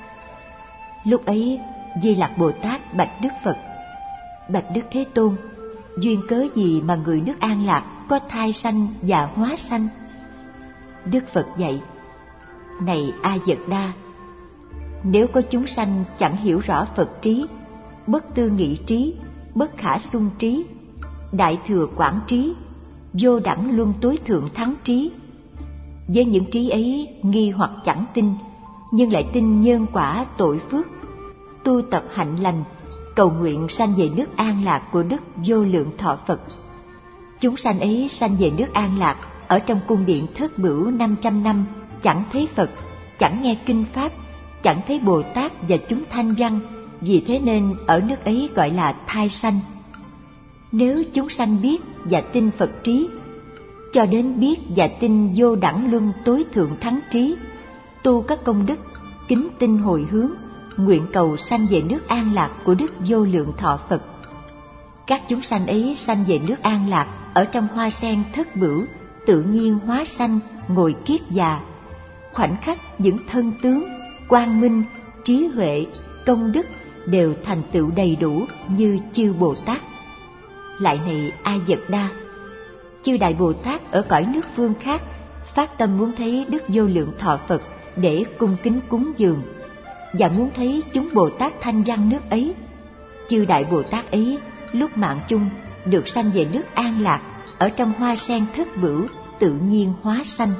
Lúc ấy Di Lặc Bồ Tát bạch Đức Phật: Bạch Đức Thế Tôn, duyên cớ gì mà người nước An Lạc có thai sanh và hóa sanh? Đức Phật dạy: Này A Dật Đa, nếu có chúng sanh chẳng hiểu rõ Phật trí, bất tư nghị trí, bất khả xung trí, đại thừa quảng trí, vô đẳng luân tối thượng thắng trí, với những trí ấy nghi hoặc chẳng tin, nhưng lại tin nhân quả tội phước, tu tập hạnh lành, cầu nguyện sanh về nước An Lạc của Đức Vô Lượng Thọ Phật. Chúng sanh ấy sanh về nước An Lạc ở trong cung điện thất bửu năm trăm năm, chẳng thấy Phật, chẳng nghe kinh pháp, chẳng thấy Bồ Tát và chúng thanh văn, vì thế nên ở nước ấy gọi là thai sanh. Nếu chúng sanh biết và tin Phật trí, cho đến biết và tin vô đẳng luân tối thượng thắng trí, tu các công đức, kính tinh hồi hướng, nguyện cầu sanh về nước An Lạc của Đức Vô Lượng Thọ Phật. Các chúng sanh ấy sanh về nước An Lạc ở trong hoa sen thất bửu, tự nhiên hóa sanh, ngồi kiết già. khoảnh khắc những thân tướng, quang minh, trí huệ, công đức đều thành tựu đầy đủ như chư Bồ Tát. Lại này A Dật Đa, chư Đại Bồ Tát ở cõi nước phương khác phát tâm muốn thấy Đức Vô Lượng Thọ Phật để cung kính cúng dường, và muốn thấy chúng Bồ Tát thanh văn nước ấy. Chư Đại Bồ Tát ấy lúc mạng chung được sanh về nước An Lạc, ở trong hoa sen thất bửu tự nhiên hóa sanh.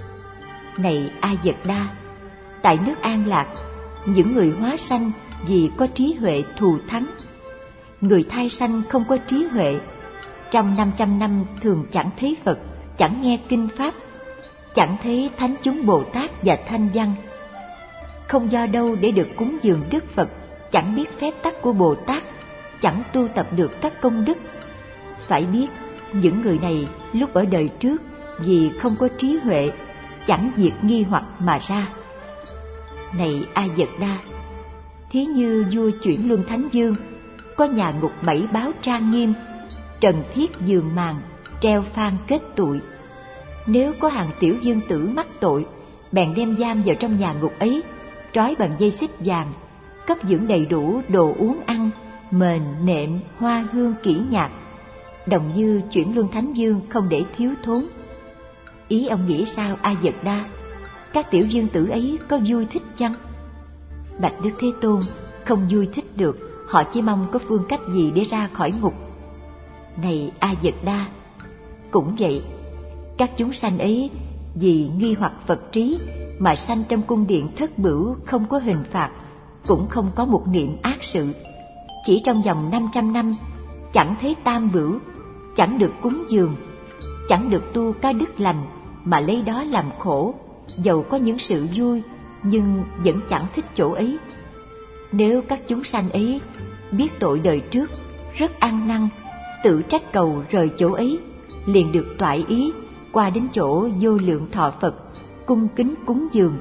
Này A Dật Đa, tại nước An Lạc, những người hóa sanh vì có trí huệ thù thắng. Người thai sanh không có trí huệ, trong năm trăm năm thường chẳng thấy Phật, chẳng nghe kinh pháp, chẳng thấy thánh chúng Bồ Tát và thanh văn. Không do đâu để được cúng dường Đức Phật, chẳng biết phép tắc của Bồ Tát, chẳng tu tập được các công đức. Phải biết, những người này lúc ở đời trước vì không có trí huệ, chẳng diệt nghi hoặc mà ra. Này A Dật Đa, thí như vua Chuyển Luân Thánh Vương, có nhà ngục bảy báo trang nghiêm, trần thiết giường màn, treo phan kết tụi. Nếu có hàng tiểu dương tử mắc tội, bèn đem giam vào trong nhà ngục ấy, trói bằng dây xích vàng, cấp dưỡng đầy đủ đồ uống ăn, mền, nệm, hoa hương kỹ nhạc. Đồng như Chuyển Luân Thánh Vương không để thiếu thốn. Ý ông nghĩ sao A Dật Đa? Các tiểu dương tử ấy có vui thích chăng? Bạch Đức Thế Tôn, không vui thích được, họ chỉ mong có phương cách gì để ra khỏi ngục. Này A Dật Đa, cũng vậy, các chúng sanh ấy vì nghi hoặc Phật trí mà sanh trong cung điện thất bửu, không có hình phạt, cũng không có một niệm ác sự. Chỉ trong vòng năm trăm năm, chẳng thấy tam bửu, chẳng được cúng dường, chẳng được tu các đức lành, mà lấy đó làm khổ, dầu có những sự vui, nhưng vẫn chẳng thích chỗ ấy. Nếu các chúng sanh ấy biết tội đời trước, rất ăn năn, tự trách cầu rời chỗ ấy, liền được toại ý qua đến chỗ Vô Lượng Thọ Phật, cung kính cúng dường.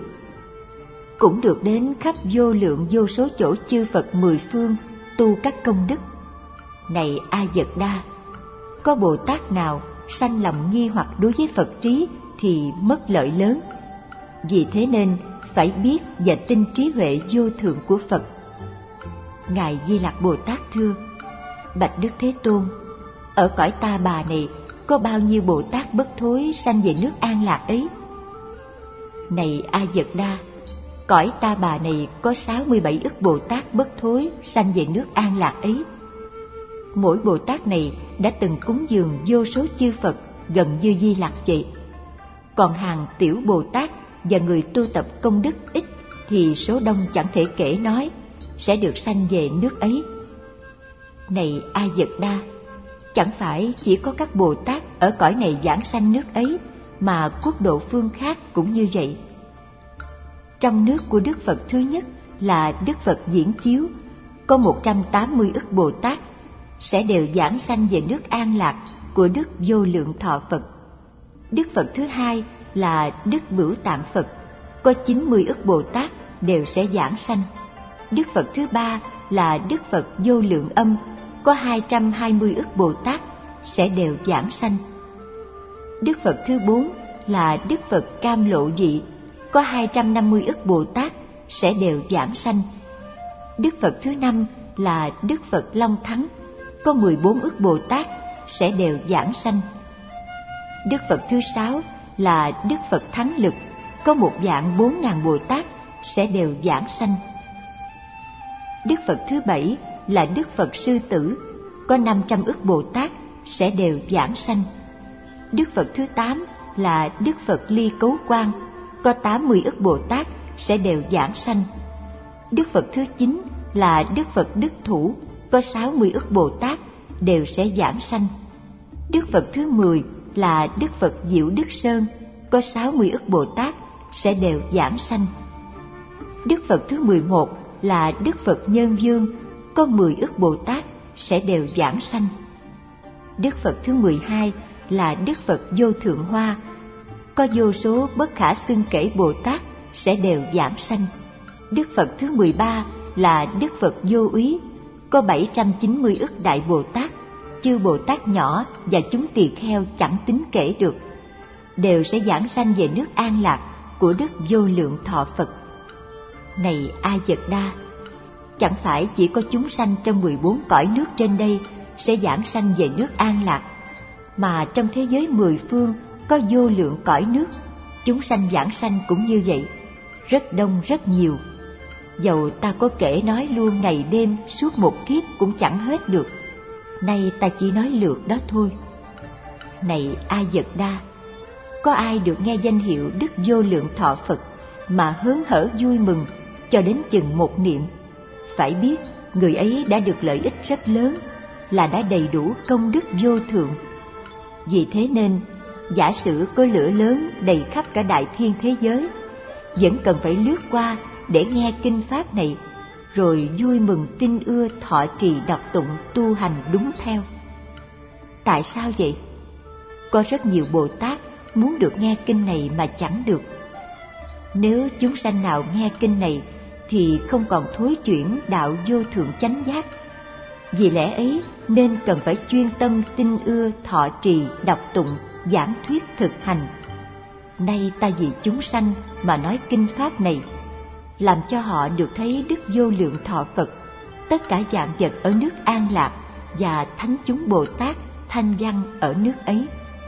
Cũng được đến khắp vô lượng vô số chỗ chư Phật mười phương tu các công đức. Này A Dật Đa, có Bồ Tát nào sanh lòng nghi hoặc đối với Phật trí thì mất lợi lớn. Vì thế nên phải biết và tin trí huệ vô thượng của Phật. Ngài Di Lặc Bồ Tát thưa: Bạch Đức Thế Tôn, ở cõi Ta Bà này có bao nhiêu Bồ Tát bất thối sanh về nước An Lạc ấy? Này A Dật Đa, cõi Ta Bà này có sáu mươi bảy ức Bồ Tát bất thối sanh về nước An Lạc ấy. Mỗi Bồ Tát này đã từng cúng dường vô số chư Phật gần như Di Lặc vậy. Còn hàng tiểu Bồ Tát và người tu tập công đức ít thì số đông chẳng thể kể nói, sẽ được sanh về nước ấy. Này A Dật Đa, chẳng phải chỉ có các Bồ Tát ở cõi này giảng sanh nước ấy, mà quốc độ phương khác cũng như vậy. Trong nước của Đức Phật thứ nhất là Đức Phật Diễn Chiếu, có một trăm tám mươi ức Bồ Tát sẽ đều giảng sanh về nước An Lạc của Đức Vô Lượng Thọ Phật. Đức Phật thứ hai là Đức Bửu Tạng Phật, có chín mươi ức Bồ Tát đều sẽ giảng sanh. Đức Phật thứ ba là Đức Phật Vô Lượng Âm, có hai trăm hai mươi ức Bồ Tát sẽ đều giảng sanh. Đức Phật thứ bốn là Đức Phật Cam Lộ Vị, có hai trăm năm mươi ức Bồ Tát sẽ đều giảng sanh. Đức Phật thứ năm là Đức Phật Long Thắng, có mười bốn ức Bồ Tát sẽ đều giảng sanh. Đức Phật thứ sáu là Đức Phật Thắng Lực, có một vạn bốn ngàn Bồ Tát sẽ đều giảng sanh. Đức Phật thứ bảy là Đức Phật Sư Tử, có năm trăm ức Bồ Tát sẽ đều giảng sanh. Đức Phật thứ tám là Đức Phật Ly Cấu Quang, có tám mươi ức Bồ Tát sẽ đều giảng sanh. Đức Phật thứ chín là Đức Phật Đức Thủ, có sáu mươi ức Bồ Tát đều sẽ giảng sanh. Đức Phật thứ mười là Đức Phật Diệu Đức Sơn, có sáu mươi ức Bồ Tát sẽ đều giảng sanh. Đức Phật thứ mười một là Đức Phật Nhân Dương, có mười ức Bồ Tát sẽ đều giảng sanh. Đức Phật thứ mười hai là Đức Phật Vô Thượng Hoa, có vô số bất khả xưng kể Bồ Tát sẽ đều giảng sanh. Đức Phật thứ mười ba là Đức Phật Vô Úy, có bảy trăm chín mươi ức Đại Bồ Tát, chư Bồ Tát nhỏ và chúng tỳ kheo chẳng tính kể được, đều sẽ giảng sanh về nước An Lạc của Đức Vô Lượng Thọ Phật. Này A Dật Đa, chẳng phải chỉ có chúng sanh trong mười bốn cõi nước trên đây sẽ giảng sanh về nước An Lạc, mà trong thế giới mười phương có vô lượng cõi nước, chúng sanh giảng sanh cũng như vậy, rất đông rất nhiều. Dầu ta có kể nói luôn ngày đêm suốt một kiếp cũng chẳng hết được, nay ta chỉ nói lược đó thôi. Này A Dật Đa, có ai được nghe danh hiệu Đức Vô Lượng Thọ Phật mà hớn hở vui mừng cho đến chừng một niệm, phải biết người ấy đã được lợi ích rất lớn, là đã đầy đủ công đức vô thượng. Vì thế nên, giả sử có lửa lớn đầy khắp cả đại thiên thế giới, vẫn cần phải lướt qua để nghe kinh pháp này, rồi vui mừng tin ưa thọ trì đọc tụng tu hành đúng theo. Tại sao vậy? Có rất nhiều Bồ Tát muốn được nghe kinh này mà chẳng được. Nếu chúng sanh nào nghe kinh này thì không còn thối chuyển đạo vô thượng chánh giác. Vì lẽ ấy nên cần phải chuyên tâm tin ưa thọ trì đọc tụng giảng thuyết thực hành. Nay ta vì chúng sanh mà nói kinh pháp này, làm cho họ được thấy Đức Vô Lượng Thọ Phật, tất cả vạn vật ở nước An Lạc và thánh chúng Bồ Tát thanh văn ở nước ấy.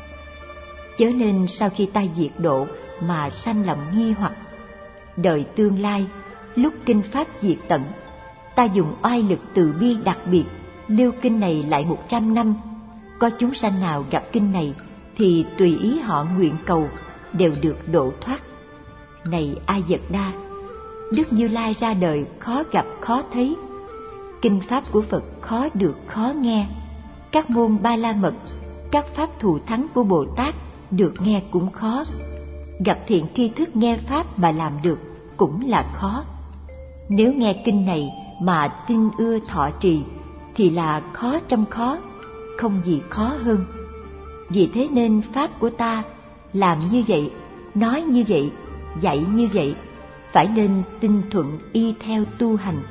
Chớ nên sau khi ta diệt độ mà sanh lòng nghi hoặc. Đời tương lai, lúc kinh pháp diệt tận, ta dùng oai lực từ bi đặc biệt lưu kinh này lại một trăm năm. Có chúng sanh nào gặp kinh này thì tùy ý họ nguyện cầu, đều được độ thoát. Này A Dật Đa, Đức Như Lai ra đời khó gặp khó thấy, kinh pháp của Phật khó được khó nghe, các môn Ba La Mật, các pháp thù thắng của Bồ Tát được nghe cũng khó, gặp thiện tri thức nghe pháp mà làm được cũng là khó. Nếu nghe kinh này mà tin ưa thọ trì thì là khó trong khó, không gì khó hơn. Vì thế nên pháp của ta làm như vậy, nói như vậy, dạy như vậy, phải nên tinh thuận y theo tu hành.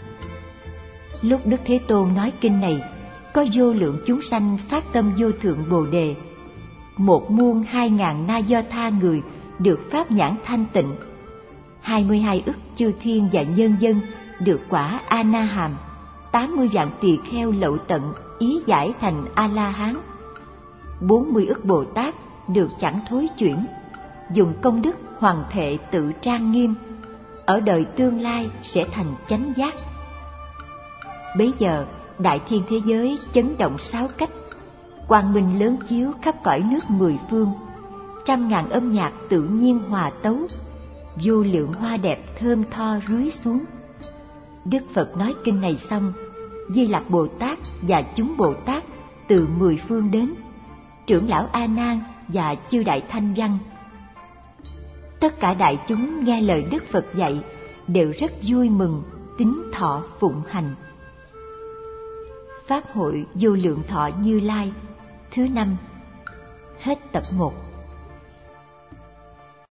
Lúc Đức Thế Tôn nói kinh này, có vô lượng chúng sanh phát tâm vô thượng Bồ Đề. Một muôn hai ngàn na do tha người được pháp nhãn thanh tịnh, hai mươi hai ức chư thiên và nhân dân được quả A Na Hàm, tám mươi vạn tỳ kheo lậu tận ý giải thành A La Hán, bốn mươi ức Bồ Tát được chẳng thối chuyển, dùng công đức hoàng thệ tự trang nghiêm, ở đời tương lai sẽ thành chánh giác. Bấy giờ đại thiên thế giới chấn động sáu cách, quang minh lớn chiếu khắp cõi nước mười phương, trăm ngàn âm nhạc tự nhiên hòa tấu, vô lượng hoa đẹp thơm tho rưới xuống. Đức Phật nói kinh này xong, Di Lặc Bồ Tát và chúng Bồ Tát từ mười phương đến, trưởng lão A Nan và chư đại thanh văn. Tất cả đại chúng nghe lời Đức Phật dạy đều rất vui mừng, tín thọ phụng hành. Pháp hội Vô Lượng Thọ Như Lai thứ năm. Hết tập một.